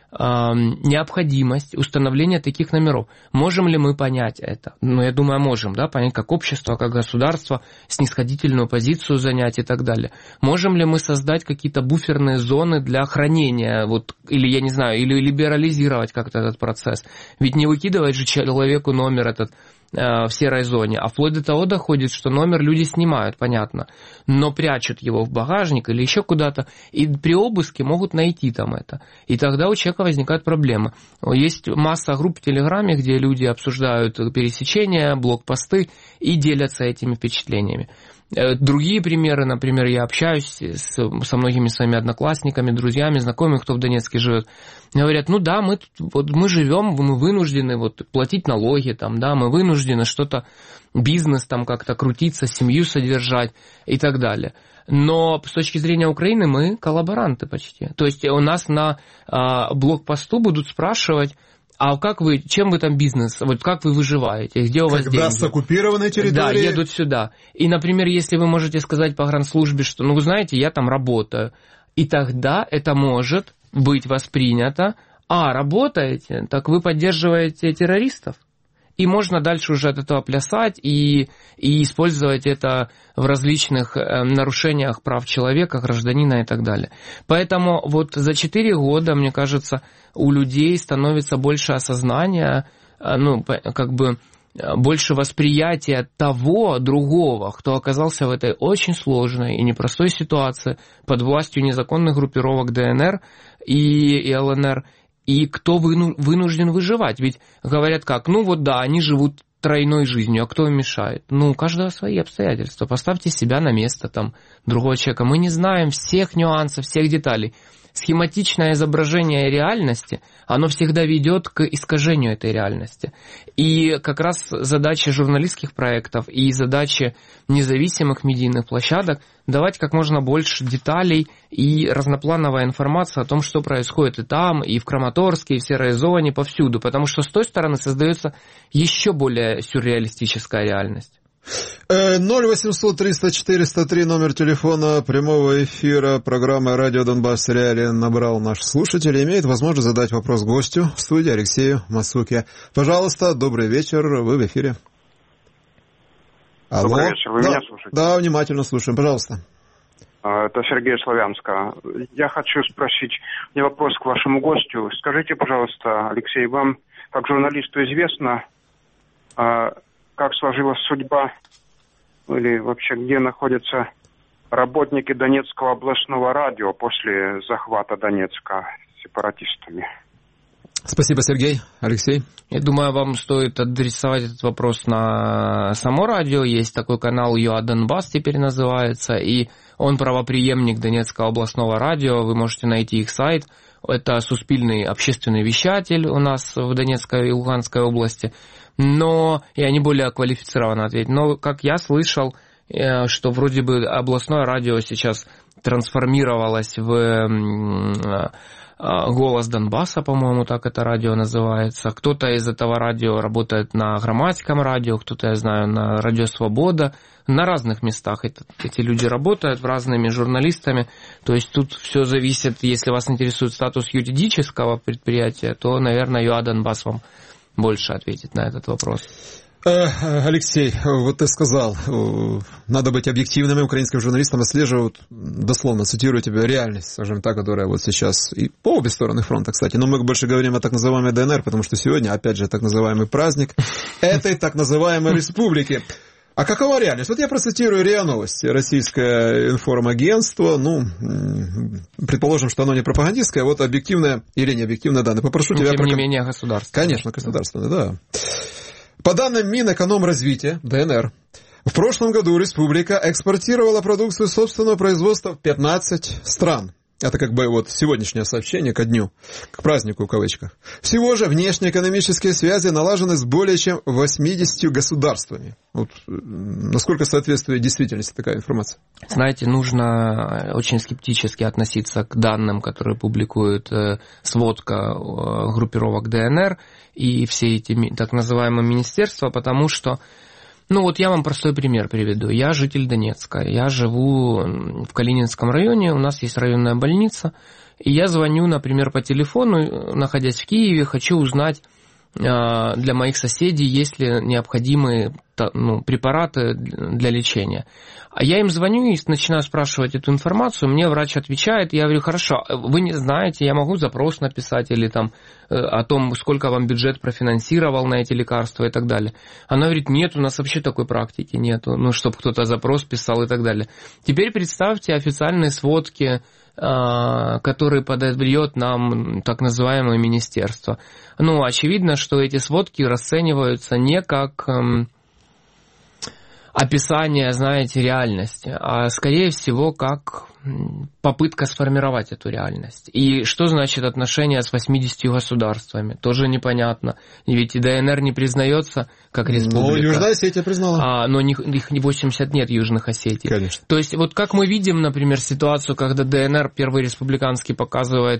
Speaker 8: необходимость установления таких номеров. Можем ли мы понять это? Ну, я думаю, можем, да, понять как общество, как государство, снисходительную позицию занять и так далее. Можем ли мы создать какие-то буферные зоны для хранения, вот, или, я не знаю, или либерализировать как-то этот процесс? Ведь не выкидывать же человеку номер этот в серой зоне, а вплоть до того доходит, что номер люди снимают, понятно, но прячут его в багажник или еще куда-то, и при обыске могут найти там это. И тогда у человека возникают проблемы. Есть масса групп в Телеграме, где люди обсуждают пересечения, блокпосты и делятся этими впечатлениями. Другие примеры, например, я общаюсь со многими своими одноклассниками, друзьями, знакомыми, кто в Донецке живет. Говорят, ну да, мы живем, мы вынуждены платить налоги, там, да, мы вынуждены что-то, бизнес там как-то крутиться, семью содержать и так далее. Но с точки зрения Украины мы коллаборанты почти. То есть у нас на блокпосту будут спрашивать, а как вы, чем вы там бизнес, вот как вы выживаете, где у вас деньги? Когда
Speaker 2: с оккупированной территории?
Speaker 8: Да, едут сюда. И, например, если вы можете сказать погранслужбе, что, ну, вы знаете, я там работаю, и тогда это может быть воспринято, работаете, так вы поддерживаете террористов. И можно дальше уже от этого плясать и использовать это в различных нарушениях прав человека, гражданина и так далее. Поэтому вот за 4 года, мне кажется, у людей становится больше осознания, ну, как бы больше восприятия того другого, кто оказался в этой очень сложной и непростой ситуации под властью незаконных группировок ДНР и ЛНР, и кто вынужден выживать. Ведь говорят как, ну вот да, они живут тройной жизнью, а кто им мешает? Ну, у каждого свои обстоятельства. Поставьте себя на место там другого человека. Мы не знаем всех нюансов, всех деталей. Схематичное изображение реальности, оно всегда ведет к искажению этой реальности. И как раз задача журналистских проектов и задача независимых медийных площадок давать как можно больше деталей и разноплановой информации о том, что происходит и там, и в Краматорске, и в серой зоне, повсюду. Потому что с той стороны создается еще более сюрреалистическая реальность.
Speaker 2: 0800-300-403, номер телефона прямого эфира программы «Радио Донбасс Реалии» набрал наш слушатель. Имеет возможность задать вопрос гостю в студии Алексею Масуке. Пожалуйста, добрый вечер, вы в эфире. Алло.
Speaker 10: Добрый вечер, вы меня слушаете?
Speaker 2: Да, внимательно слушаем, пожалуйста.
Speaker 10: Это Сергей Славянска. Я хочу спросить, у меня вопрос к вашему гостю. Скажите, пожалуйста, Алексей, вам, как журналисту, известно, как сложилась судьба, или вообще где находятся работники Донецкого областного радио после захвата Донецка сепаратистами?
Speaker 2: Спасибо, Сергей. Алексей?
Speaker 8: Я думаю, вам стоит адресовать этот вопрос на само радио. Есть такой канал «ЮА Донбасс» теперь называется, и он правопреемник Донецкого областного радио. Вы можете найти их сайт. Это суспильный общественный вещатель у нас в Донецкой и Луганской области. Но я не более квалифицированно ответить. Но, как я слышал, что вроде бы областное радио сейчас трансформировалось в «Голос Донбасса», по-моему, так это радио называется. Кто-то из этого радио работает на Громадском радио, кто-то, я знаю, на Радио Свобода. На разных местах эти люди работают, разными журналистами. То есть тут все зависит, если вас интересует статус юридического предприятия, то, наверное, ЮА Донбасс вам больше ответит на этот вопрос.
Speaker 2: Алексей, вот ты сказал, надо быть объективными, украинским журналистам отслеживают, дословно цитирую тебя, реальность, скажем так, которая вот сейчас, и по обе стороны фронта, кстати, но мы больше говорим о так называемой ДНР, потому что сегодня, опять же, так называемый праздник этой так называемой республики. А какова реальность? Вот я процитирую РИА Новости, российское информагентство, предположим, что оно не пропагандистское, вот объективное или не объективное данные. Попрошу тебя...
Speaker 8: Тем не менее государственное.
Speaker 2: Конечно, государственное, да. По данным Минэкономразвития, ДНР, в прошлом году республика экспортировала продукцию собственного производства в 15 стран. Это как бы вот сегодняшнее сообщение ко дню, к празднику в кавычках. Всего же внешнеэкономические связи налажены с более чем 80 государствами. Вот насколько соответствует действительности такая информация?
Speaker 8: Знаете, нужно очень скептически относиться к данным, которые публикует сводка группировок ДНР и все эти так называемые министерства, потому что вот я вам простой пример приведу. Я житель Донецка, я живу в Калининском районе, у нас есть районная больница, И я звоню, например, по телефону, находясь в Киеве, хочу узнать для моих соседей, есть ли необходимые препараты для лечения. А я им звоню и начинаю спрашивать эту информацию, мне врач отвечает, я говорю, хорошо, вы не знаете, я могу запрос написать или там о том, сколько вам бюджет профинансировал на эти лекарства и так далее. Она говорит, нет, у нас вообще такой практики нету, чтобы кто-то запрос писал и так далее. Теперь представьте официальные сводки, которые подает нам так называемое министерство. Очевидно, что эти сводки расцениваются не как описание, знаете, реальности, а скорее всего как попытка сформировать эту реальность. И что значит отношения с 80 государствами? Тоже непонятно. Ведь и ДНР не признается как республика.
Speaker 2: Но Южная Осетия признала.
Speaker 8: Но их 80 нет, Южных Осетий.
Speaker 2: Конечно.
Speaker 8: То есть вот как мы видим, например, ситуацию, когда ДНР, первый республиканский, показывает,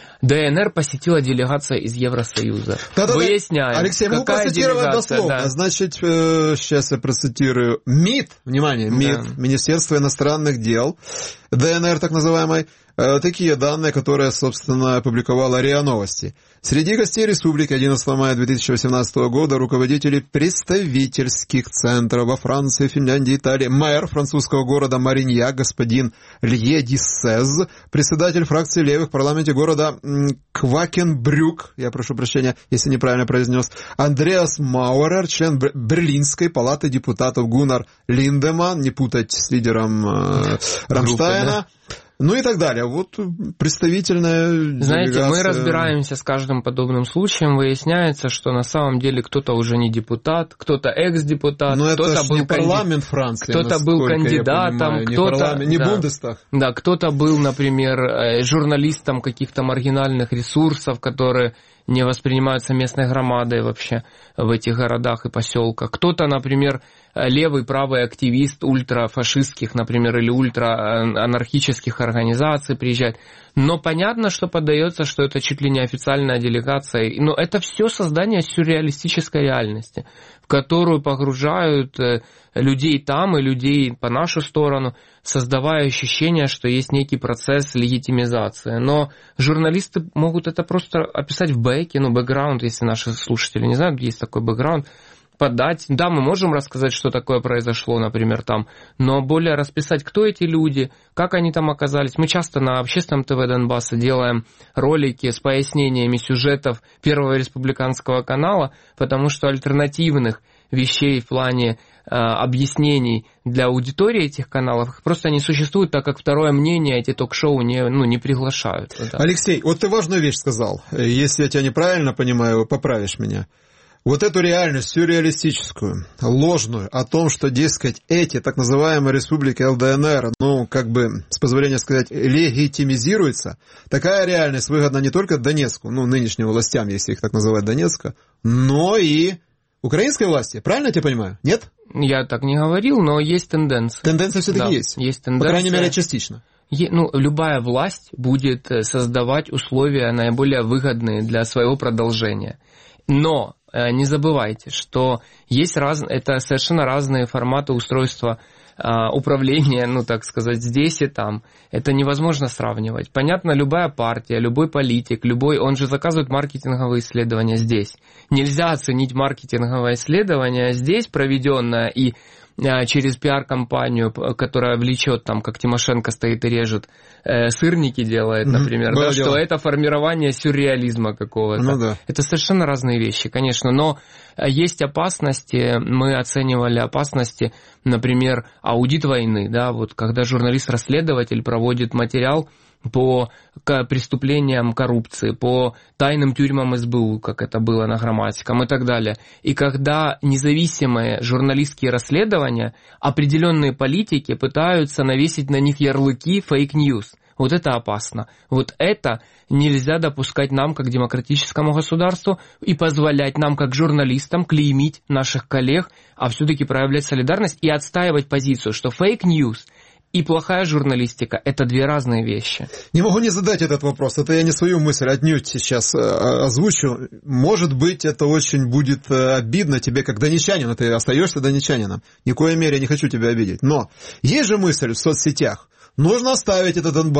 Speaker 8: ДНР посетила делегация из Евросоюза. Выясняем,
Speaker 2: Алексей, могу процитировать дословно.
Speaker 8: Да.
Speaker 2: Значит, сейчас я процитирую. МИД, внимание, МИД, да. Министерство иностранных дел, ДНР так называемой, такие данные, которые, собственно, опубликовала РИА Новости. Среди гостей республики 11 мая 2018 года руководители представительских центров во Франции, Финляндии, Италии, мэр французского города Мариньяк, господин Лье Диссез, председатель фракции левых в парламенте города Квакенбрюк, я прошу прощения, если неправильно произнес, Андреас Маурер, член Берлинской палаты депутатов Гуннар Линдеман, не путать с лидером Рамштайна. И так далее. Вот представительная делегация.
Speaker 8: Знаете, мы разбираемся с каждым подобным случаем. Выясняется, что на самом деле кто-то уже не депутат, кто-то экс-депутат, кто-то был
Speaker 2: парламент Франции,
Speaker 8: кто-то был кандидатом, кто-то
Speaker 2: не Бундестаг.
Speaker 8: Да, кто-то был, например, журналистом каких-то маргинальных ресурсов, которые не воспринимаются местной громадой вообще в этих городах и поселках. Кто-то, например, левый, правый активист ультрафашистских, например, или ультраанархических организаций приезжает. Но понятно, что подается, что это чуть ли не официальная делегация. Но это все создание сюрреалистической реальности, в которую погружают людей там и людей по нашу сторону, создавая ощущение, что есть некий процесс легитимизации. Но журналисты могут это просто описать в бэке, бэкграунд, если наши слушатели не знают, есть такой бэкграунд, подать. Да, мы можем рассказать, что такое произошло, например, там, но более расписать, кто эти люди, как они там оказались. Мы часто на общественном ТВ Донбасса делаем ролики с пояснениями сюжетов Первого республиканского канала, потому что альтернативных вещей в плане объяснений для аудитории этих каналов просто не существует, так как второе мнение эти ток-шоу не приглашают. Да.
Speaker 2: Алексей, вот ты важную вещь сказал. Если я тебя неправильно понимаю, поправишь меня. Вот эту реальность сюрреалистическую, ложную, о том, что, дескать, эти так называемые республики ЛДНР, с позволения сказать, легитимизируются, такая реальность выгодна не только Донецку, нынешним властям, если их так называть Донецка, но и украинской власти. Правильно я тебя понимаю? Нет?
Speaker 8: Я так не говорил, но есть тенденция.
Speaker 2: Тенденция все-таки есть?
Speaker 8: Есть тенденция.
Speaker 2: По крайней мере, частично.
Speaker 8: Любая власть будет создавать условия наиболее выгодные для своего продолжения. Но не забывайте, что есть это совершенно разные форматы устройства управления, здесь и там. Это невозможно сравнивать. Понятно, любая партия, любой политик, он же заказывает маркетинговые исследования здесь. Нельзя оценить маркетинговое исследование здесь проведенное и через пиар-компанию, которая влечет, как Тимошенко стоит и режет, сырники делает, например, что это формирование сюрреализма какого-то. Это совершенно разные вещи, конечно, но есть опасности, мы оценивали опасности, например, аудит войны, когда журналист-расследователь проводит материал по преступлениям коррупции, по тайным тюрьмам СБУ, как это было на Громадском и так далее. И когда независимые журналистские расследования, определенные политики пытаются навесить на них ярлыки фейк-ньюс. Вот это опасно. Вот это нельзя допускать нам, как демократическому государству, и позволять нам, как журналистам, клеймить наших коллег, а все-таки проявлять солидарность и отстаивать позицию, что фейк-ньюс и плохая журналистика – это две разные вещи.
Speaker 2: Не могу не задать этот вопрос. Это я не свою мысль отнюдь сейчас озвучу. Может быть, это очень будет обидно тебе, как донечанину. Ты остаешься донечанином. Ни в коей мере не хочу тебя обидеть. Но есть же мысль в соцсетях. Нужно оставить этот Донбасс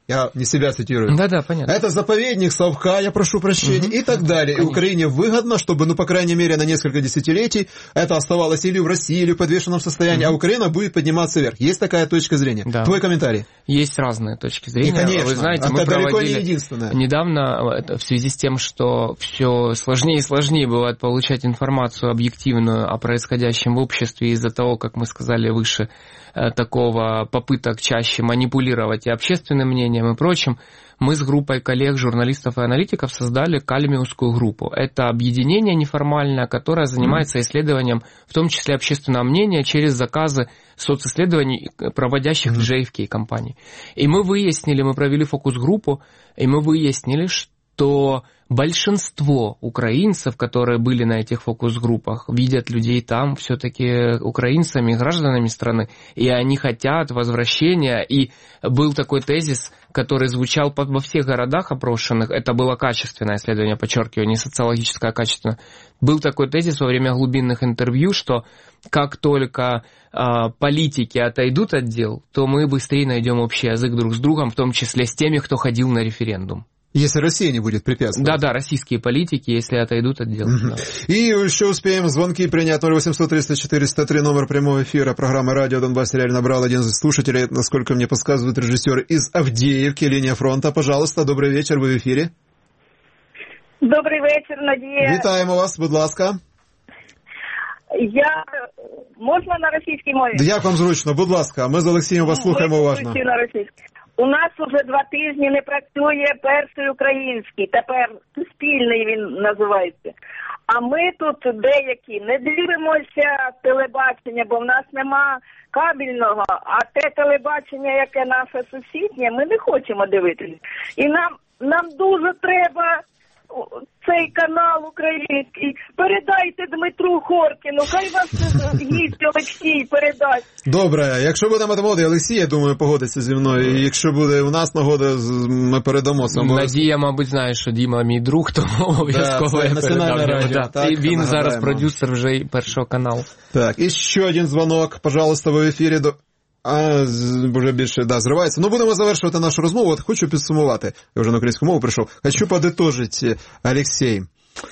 Speaker 2: я не себя цитирую.
Speaker 8: Да, понятно.
Speaker 2: Это заповедник совка, я прошу прощения, и так далее. Конечно. И Украине выгодно, чтобы, по крайней мере, на несколько десятилетий это оставалось или в России, или в подвешенном состоянии, а Украина будет подниматься вверх. Есть такая точка зрения? Да. Твой комментарий?
Speaker 8: Есть разные точки зрения.
Speaker 2: И, конечно,
Speaker 8: вы знаете,
Speaker 2: это далеко не единственное.
Speaker 8: Недавно, в связи с тем, что все сложнее и сложнее бывает получать информацию объективную о происходящем в обществе из-за того, как мы сказали выше, такого попыток чаще манипулировать и общественным мнением и прочим, мы с группой коллег, журналистов и аналитиков создали Калмиусскую группу. Это объединение неформальное, которое занимается исследованием, в том числе общественного мнения, через заказы социсследований, проводящих JFK компаний. И мы провели фокус-группу, и мы выяснили, что большинство украинцев, которые были на этих фокус-группах, видят людей там все-таки украинцами, гражданами страны, и они хотят возвращения. И был такой тезис, который звучал во всех городах опрошенных, это было качественное исследование, подчеркиваю, не социологическое, а качественное. Был такой тезис во время глубинных интервью, что как только политики отойдут от дел, то мы быстрее найдем общий язык друг с другом, в том числе с теми, кто ходил на референдум.
Speaker 2: Если Россия не будет препятствовать.
Speaker 8: Да, российские политики, если отойдут от дел. Да.
Speaker 2: И еще успеем звонки принять. 0800-300-403, номер прямого эфира. Программа «Радио Донбасс» реально набрал один из слушателей, насколько мне подсказывает режиссер из Авдеевки, линия фронта. Пожалуйста, добрый вечер, вы в эфире.
Speaker 11: Добрий вечір, Надія.
Speaker 2: Вітаємо вас, будь ласка.
Speaker 11: Можна на російській мові?
Speaker 2: Як вам зручно, будь ласка, ми з Олексієм вас слухаємо уважно.
Speaker 11: На російській. У нас уже 2 тижні не працює перший український, тепер суспільний він називається. А ми тут деякі не дивимося телебачення, бо в нас нема кабельного, а те телебачення, яке наше сусіднє, ми не хочемо дивитися. І нам дуже треба цей канал український. Передайте Дмитру Хоркіну, хай вас гість Олексій передасть.
Speaker 2: Добре, якщо буде нагода, Олексій, я думаю, погодиться зі мною. І якщо буде у нас нагода, ми передамо це.
Speaker 8: Надія, мабуть, знає, що Діма мій друг, тому обов'язково я передав. І він зараз продюсер вже першого каналу.
Speaker 2: Так, і ще один дзвонок, пожалуйста, ви в ефірі. Вже більше, зривається. Будемо завершувати нашу розмову. От хочу підсумувати. Я вже на українську мову прийшов. Хочу подытожить, Алексей.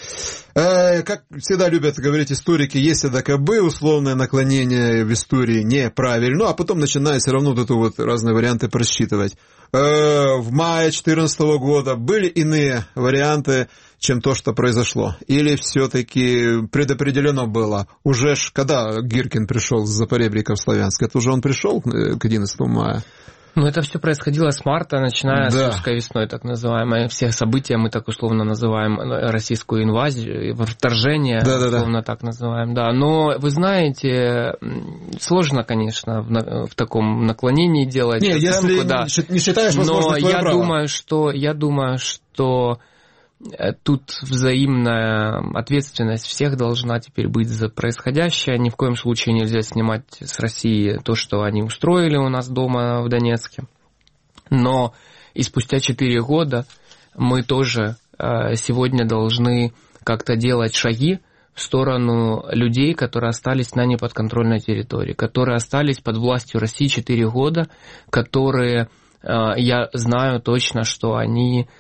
Speaker 2: Как всегда любят говорить историки, если да кабы, условное наклонение в истории неправильно, а потом начинают все равно разные варианты просчитывать. В мае 2014 года были иные варианты, чем то, что произошло? Или все-таки предопределено было? Уже когда Гиркин пришел с Запоребрика в Славянск, это уже он пришел к 11 мая?
Speaker 8: Это все происходило с марта, начиная с русской весной, так называемой. Все события мы так условно называем, российскую инвазию, вторжение, условно так называем. Да. Но, вы знаете, сложно, конечно, в таком наклонении делать оценку.
Speaker 2: Если не считаешь, возможно, твое право.
Speaker 8: Но я думаю, что тут взаимная ответственность всех должна теперь быть за происходящее. Ни в коем случае нельзя снимать с России то, что они устроили у нас дома в Донецке. Но и спустя 4 года мы тоже сегодня должны как-то делать шаги в сторону людей, которые остались на неподконтрольной территории, которые остались под властью России 4 года, которые, я знаю точно, что они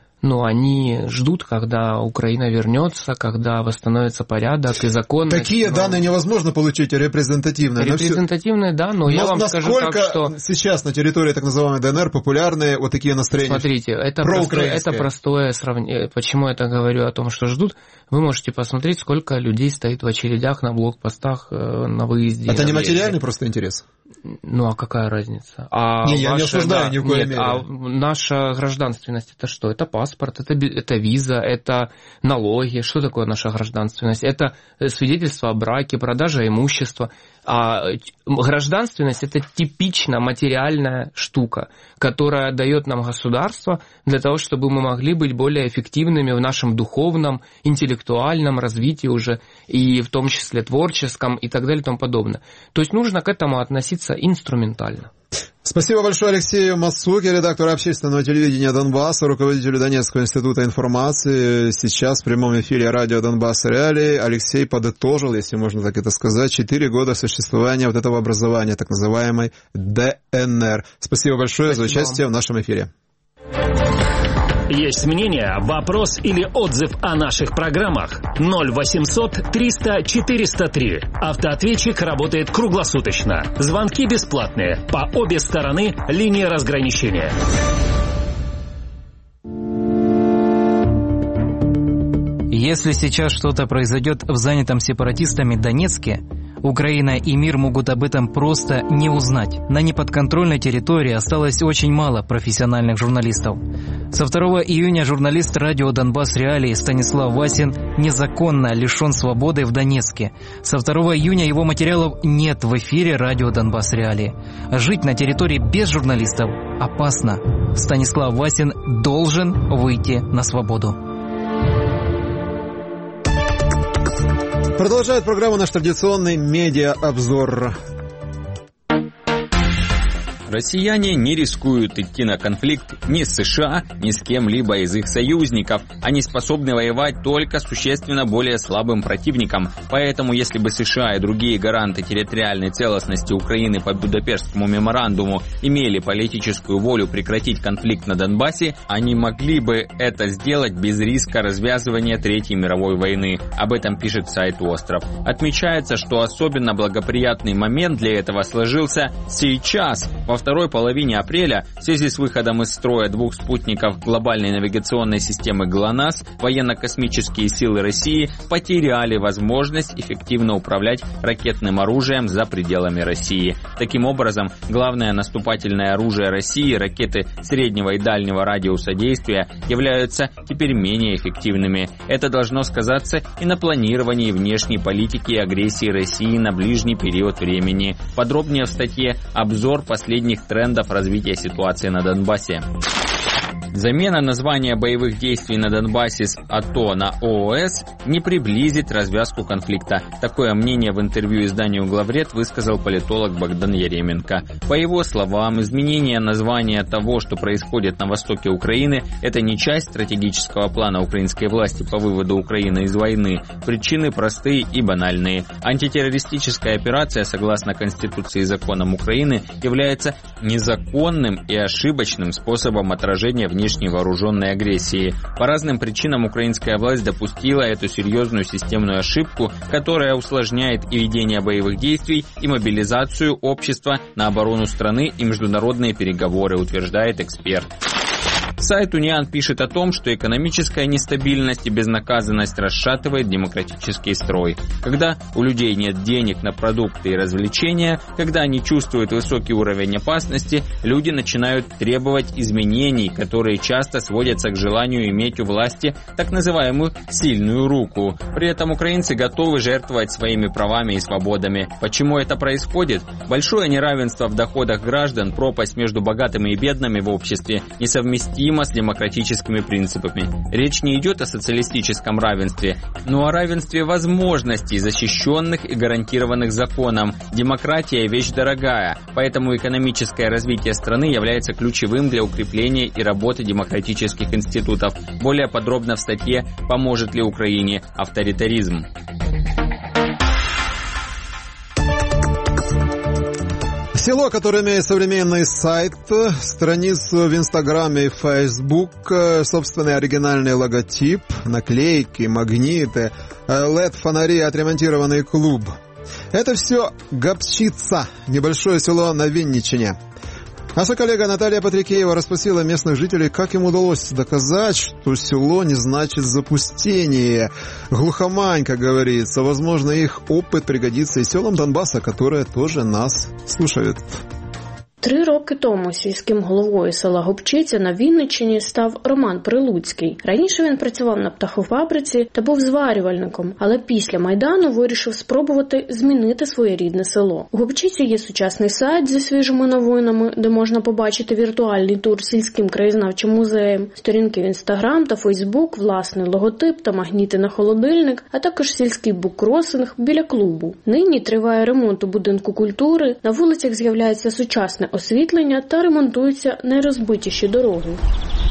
Speaker 8: ждут, когда Украина вернется, когда восстановится порядок и законность.
Speaker 2: Такие данные невозможно получить репрезентативные.
Speaker 8: Репрезентативные, да, но я вам скажу так, что...
Speaker 2: сейчас на территории так называемой ДНР популярны вот такие настроения?
Speaker 8: Смотрите, это простое сравнение. Почему я это говорю о том, что ждут? Вы можете посмотреть, сколько людей стоит в очередях на блокпостах на выезде.
Speaker 2: Это не материальный просто интерес?
Speaker 8: А какая разница?
Speaker 2: Я не осуждаю ни в коей мере.
Speaker 8: А наша гражданственность это что? Это паспорт, это виза, это налоги. Что такое наша гражданственность? Это свидетельство о браке, продажа имущества. А гражданственность это типично материальная штука, которая дает нам государство для того, чтобы мы могли быть более эффективными в нашем духовном, интеллектуальном развитии уже, и в том числе творческом и так далее и тому подобное. То есть нужно к этому относиться инструментально.
Speaker 2: Спасибо большое Алексею Мацуке, редактору общественного телевидения Донбасса, руководителю Донецкого института информации. Сейчас в прямом эфире радио Донбасс Реалии Алексей подытожил, если можно так это сказать, 4 года существования этого образования, так называемой ДНР. Спасибо большое за участие в нашем эфире.
Speaker 1: Есть мнение, вопрос или отзыв о наших программах? 0800 300 403. Автоответчик работает круглосуточно. Звонки бесплатные. По обе стороны линии разграничения.
Speaker 12: Если сейчас что-то произойдет в занятом сепаратистами Донецке, Украина и мир могут об этом просто не узнать. На неподконтрольной территории осталось очень мало профессиональных журналистов. Со 2 июня журналист радио «Донбасс Реалии» Станислав Васин незаконно лишен свободы в Донецке. Со 2 июня его материалов нет в эфире радио «Донбасс Реалии». Жить на территории без журналистов опасно. Станислав Васин должен выйти на свободу.
Speaker 2: Продолжает программу наш традиционный медиа-обзор.
Speaker 9: Россияне не рискуют идти на конфликт ни с США, ни с кем-либо из их союзников. Они способны воевать только с существенно более слабым противником. Поэтому, если бы США и другие гаранты территориальной целостности Украины по Будапештскому меморандуму имели политическую волю прекратить конфликт на Донбассе, они могли бы это сделать без риска развязывания Третьей мировой войны. Об этом пишет сайт «Остров». Отмечается, что особенно благоприятный момент для этого сложился сейчас, во второй половине апреля, в связи с выходом из строя 2 спутников глобальной навигационной системы ГЛОНАСС, военно-космические силы России потеряли возможность эффективно управлять ракетным оружием за пределами России. Таким образом, главное наступательное оружие России, ракеты среднего и дальнего радиуса действия, являются теперь менее эффективными. Это должно сказаться и на планировании внешней политики и агрессии России на ближний период времени. Подробнее в статье «Обзор последних трендов развития ситуации на Донбассе». Замена названия боевых действий на Донбассе с АТО на ООС не приблизит развязку конфликта. Такое мнение в интервью изданию «Главред» высказал политолог Богдан Яременко. По его словам, изменение названия того, что происходит на востоке Украины, это не часть стратегического плана украинской власти по выводу Украины из войны. Причины простые и банальные. Антитеррористическая операция, согласно Конституции и законам Украины, является незаконным и ошибочным способом отражения внешней вооруженной агрессии. По разным причинам украинская власть допустила эту серьезную системную ошибку, которая усложняет и ведение боевых действий, и мобилизацию общества на оборону страны и международные переговоры, утверждает эксперт. Сайт «Униан» пишет о том, что экономическая нестабильность и безнаказанность расшатывает демократический строй. Когда у людей нет денег на продукты и развлечения, когда они чувствуют высокий уровень опасности, люди начинают требовать изменений, которые часто сводятся к желанию иметь у власти так называемую «сильную руку». При этом украинцы готовы жертвовать своими правами и свободами. Почему это происходит? Большое неравенство в доходах граждан, пропасть между богатыми и бедными в обществе несовместима с демократическими принципами. Речь не идет о социалистическом равенстве, но о равенстве возможностей, защищенных и гарантированных законом. Демократия – вещь дорогая, поэтому экономическое развитие страны является ключевым для укрепления и работы демократических институтов. Более подробно в статье «Поможет ли Украине авторитаризм?».
Speaker 2: Село, которое имеет современный сайт, страницу в Инстаграме и Фейсбук, собственный оригинальный логотип, наклейки, магниты, LED-фонари, отремонтированный клуб. Это все Габчица, небольшое село на Винничине. Наша коллега Наталья Патрикеева расспросила местных жителей, как им удалось доказать, что село не значит запустение. Глухомань, как говорится. Возможно, их опыт пригодится и селам Донбасса, которые тоже нас слушают.
Speaker 13: 3 роки тому сільським головою села Гобчиця на Вінниччині став Роман Прилуцький. Раніше він працював на птахофабриці та був зварювальником, але після Майдану вирішив спробувати змінити своє рідне село. У Гобчиці є сучасний сайт зі свіжими новинами, де можна побачити віртуальний тур сільським краєзнавчим музеєм, сторінки в Інстаграм та Фейсбук, власний логотип та магніти на холодильник, а також сільський буккросинг біля клубу. Нині триває ремонт у будинку культури, на вулицях з'являється сучасне освітлення та ремонтуються найрозбитіші дороги.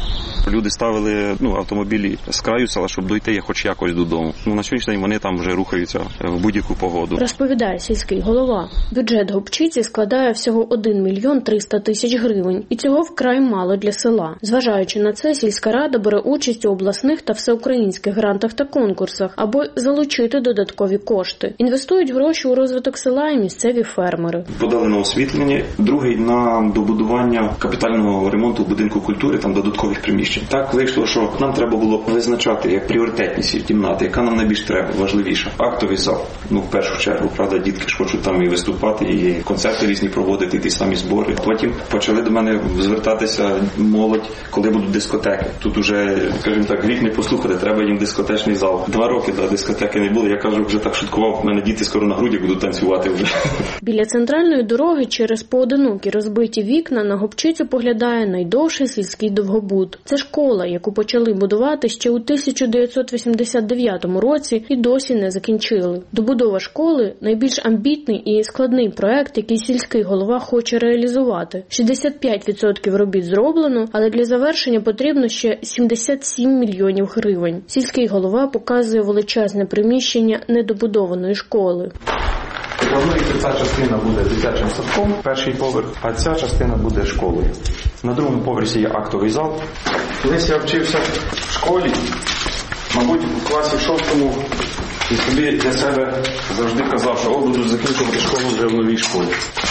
Speaker 14: Люди ставили автомобілі з краю села, щоб дойти хоч якось додому. На сьогоднішній день вони там вже рухаються в будь-яку погоду.
Speaker 13: Розповідає сільський голова. Бюджет Гопчиці складає всього 1 мільйон 300 тисяч гривень. І цього вкрай мало для села. Зважаючи на це, сільська рада бере участь у обласних та всеукраїнських грантах та конкурсах, аби залучити додаткові кошти. Інвестують гроші у розвиток села і місцеві фермери.
Speaker 14: Подали на освітлення, другий на добудування капітального ремонту будинку культури, там додаткових приміщень. Так вийшло, що нам треба було визначати як пріоритетність кімнати, яка нам найбільш треба, важливіша. Актовий зал, в першу чергу, правда, дітки ж хочуть там і виступати, і концерти різні проводити, ті самі збори. Потім почали до мене звертатися молодь, коли будуть дискотеки. Тут уже, скажімо так, гріх не послухати, треба їм дискотечний зал. 2 роки до дискотеки не було, я кажу, вже так шуткував, в мене діти скоро на груді будуть танцювати вже.
Speaker 13: Біля центральної дороги через поодинокі розбиті вікна на Гопчицю поглядає найдовший сільський довгобуд. Це школа, яку почали будувати ще у 1989 році і досі не закінчили. Добудова школи – найбільш амбітний і складний проект, який сільський голова хоче реалізувати. 65% робіт зроблено, але для завершення потрібно ще 77 мільйонів гривень. Сільський голова показує величезне приміщення недобудованої школи.
Speaker 15: Планується, ця частина буде дитячим садком, перший поверх, а ця частина буде школою. На другому поверсі є актовий зал. Колись я вчився в школі, мабуть, у класі 6-му, і собі для себе завжди казав, що буду закінчувати школу вже в новій школі.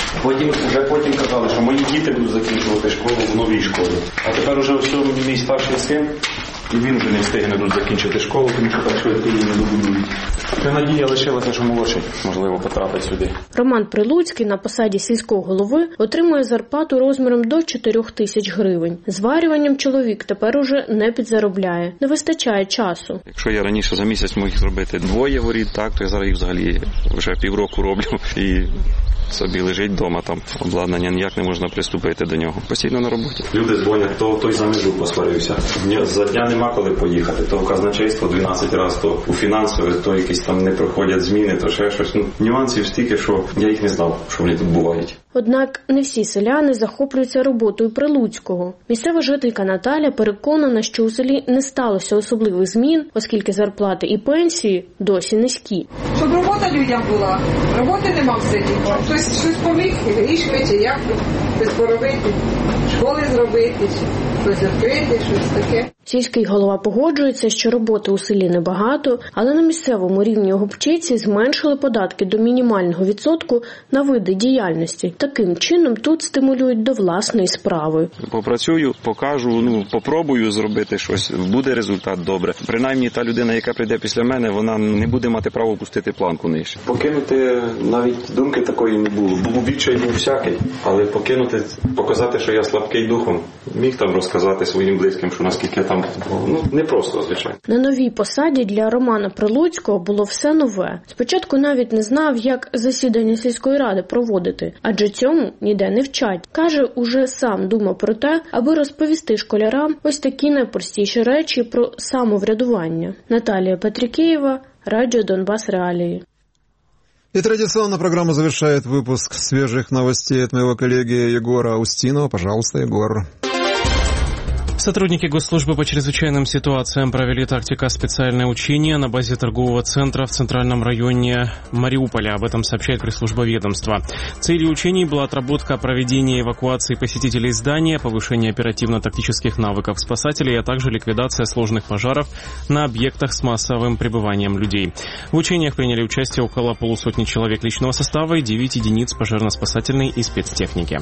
Speaker 15: Потім казали, що мої діти будуть закінчувати школу в новій школі. А тепер уже ось мій старший син, і він вже не встигне тут закінчити школу, тому що так швидко її не добудують. Та надія лишилася, що молодший, можливо, потрапить сюди.
Speaker 13: Роман Прилуцький на посаді сільського голови отримує зарплату розміром до 4 тисяч гривень. Зварюванням чоловік тепер уже не підзаробляє, не вистачає часу.
Speaker 14: Якщо я раніше за місяць міг зробити 2 воріт, то я зараз їх взагалі вже півроку роблю і собі лежить вдома, там обладнання, ніяк не можна приступити до нього. Постійно на роботі.
Speaker 15: Люди дзвонять, то той за межу посварився. За дня нема коли поїхати, то в казначейство 12 разів, то у фінансове, то якісь там не проходять зміни, то ще щось. Нюансів стільки, що я їх не знав, що вони тут бувають.
Speaker 13: Однак не всі селяни захоплюються роботою Прилуцького. Місцева жителька Наталя переконана, що у селі не сталося особливих змін, оскільки зарплати і пенсії досі низькі.
Speaker 16: Щоб робота людям була, роботи нема в селі. Хтось щось поміг, і швидше, як щось поробити, школи зробити, щось відкрити, щось таке.
Speaker 13: Сільський голова погоджується, що роботи у селі небагато, але на місцевому рівні у Гопчиці зменшили податки до мінімального відсотку на види діяльності. Таким чином тут стимулюють до власної справи.
Speaker 14: Попрацюю, покажу, попробую зробити щось, буде результат добре. Принаймні та людина, яка прийде після мене, вона не буде мати право пустити планку нижче.
Speaker 15: Покинути навіть думки такої не було. Був відчай, був всякий, але покинути, показати, що я слабкий духом, міг там розказати своїм близьким, що наскільки там не просто, звичайно.
Speaker 13: На новій посаді для Романа Прилуцького було все нове. Спочатку навіть не знав, як засідання сільської ради проводити, адже цьому ніде не вчать. Каже, уже сам думав про те, аби розповісти школярам ось такі найпростіші речі про самоврядування. Наталія Петрикеева, Радио Донбасс Реалии.
Speaker 2: И традиционно программу завершает выпуск свежих новостей от моего коллеги Егора Устинова. Пожалуйста, Егор.
Speaker 5: Сотрудники Госслужбы по чрезвычайным ситуациям провели тактико-специальное учение на базе торгового центра в центральном районе Мариуполя. Об этом сообщает пресс-служба ведомства. Целью учений была отработка проведения эвакуации посетителей здания, повышение оперативно-тактических навыков спасателей, а также ликвидация сложных пожаров на объектах с массовым пребыванием людей. В учениях приняли участие около полусотни человек личного состава и 9 единиц пожарно-спасательной и спецтехники.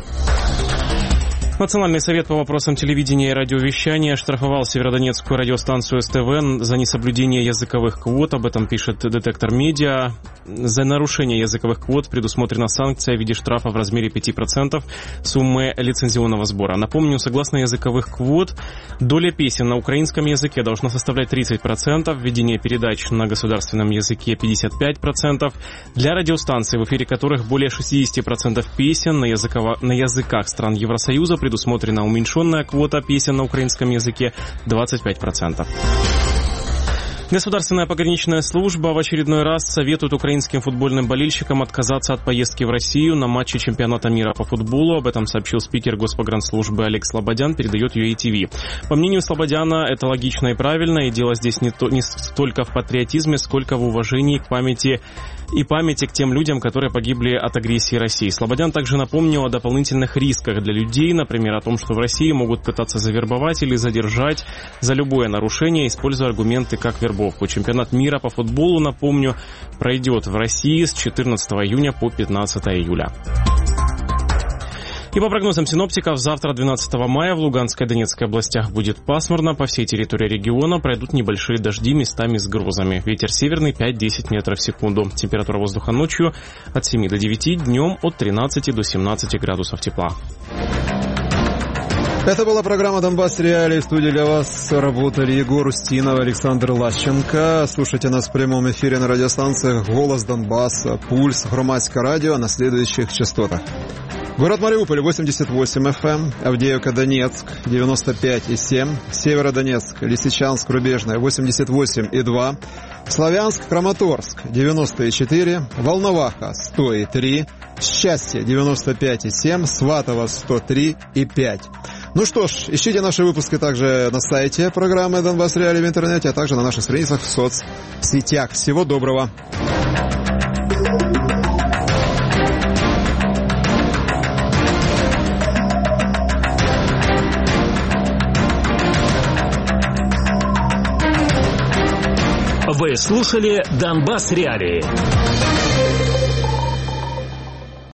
Speaker 5: Национальный совет по вопросам телевидения и радиовещания оштрафовал северодонецкую радиостанцию СТВ за несоблюдение языковых квот. Об этом пишет «Детектор Медиа». За нарушение языковых квот предусмотрена санкция в виде штрафа в размере 5% суммы лицензионного сбора. Напомню, согласно языковых квот, доля песен на украинском языке должна составлять 30%, введение передач на государственном языке 55%. Для радиостанций, в эфире которых более 60% песен на языках стран Евросоюза, предусмотрена уменьшенная квота песен на украинском языке 25%. Государственная пограничная служба в очередной раз советует украинским футбольным болельщикам отказаться от поездки в Россию на матчи чемпионата мира по футболу. Об этом сообщил спикер Госпогранслужбы Олег Слободян, передает UATV. По мнению Слободяна, это логично и правильно, и дело здесь не столько в патриотизме, сколько в уважении к памяти к тем людям, которые погибли от агрессии России. Слободян также напомнил о дополнительных рисках для людей, например, о том, что в России могут пытаться завербовать или задержать за любое нарушение, используя аргументы как вербовку. Чемпионат мира по футболу, напомню, пройдет в России с 14 июня по 15 июля. И по прогнозам синоптиков, завтра, 12 мая, в Луганской и Донецкой областях будет пасмурно. По всей территории региона пройдут небольшие дожди, местами с грозами. Ветер северный 5-10 метров в секунду. Температура воздуха ночью от 7 до 9, днем от 13 до 17 градусов тепла.
Speaker 2: Это была программа «Донбасс Реалии». В студии для вас работали Егор Устинов, Александр Лащенко. Слушайте нас в прямом эфире на радиостанциях «Голос Донбасса», «Пульс», «Громадское радио» на следующих частотах. Город Мариуполь 88 FM, Авдеевка, Донецк 95,7, Северодонецк, Лисичанск, Рубежная 88,2, Славянск, Краматорск 94, Волноваха 100,3, Счастье 95,7, Сватово 103,5. Ну что ж, ищите наши выпуски также на сайте программы «Донбасс Реалии» в интернете, а также на наших страницах в соцсетях. Всего доброго!
Speaker 1: Вы слушали «Донбасс Реалии».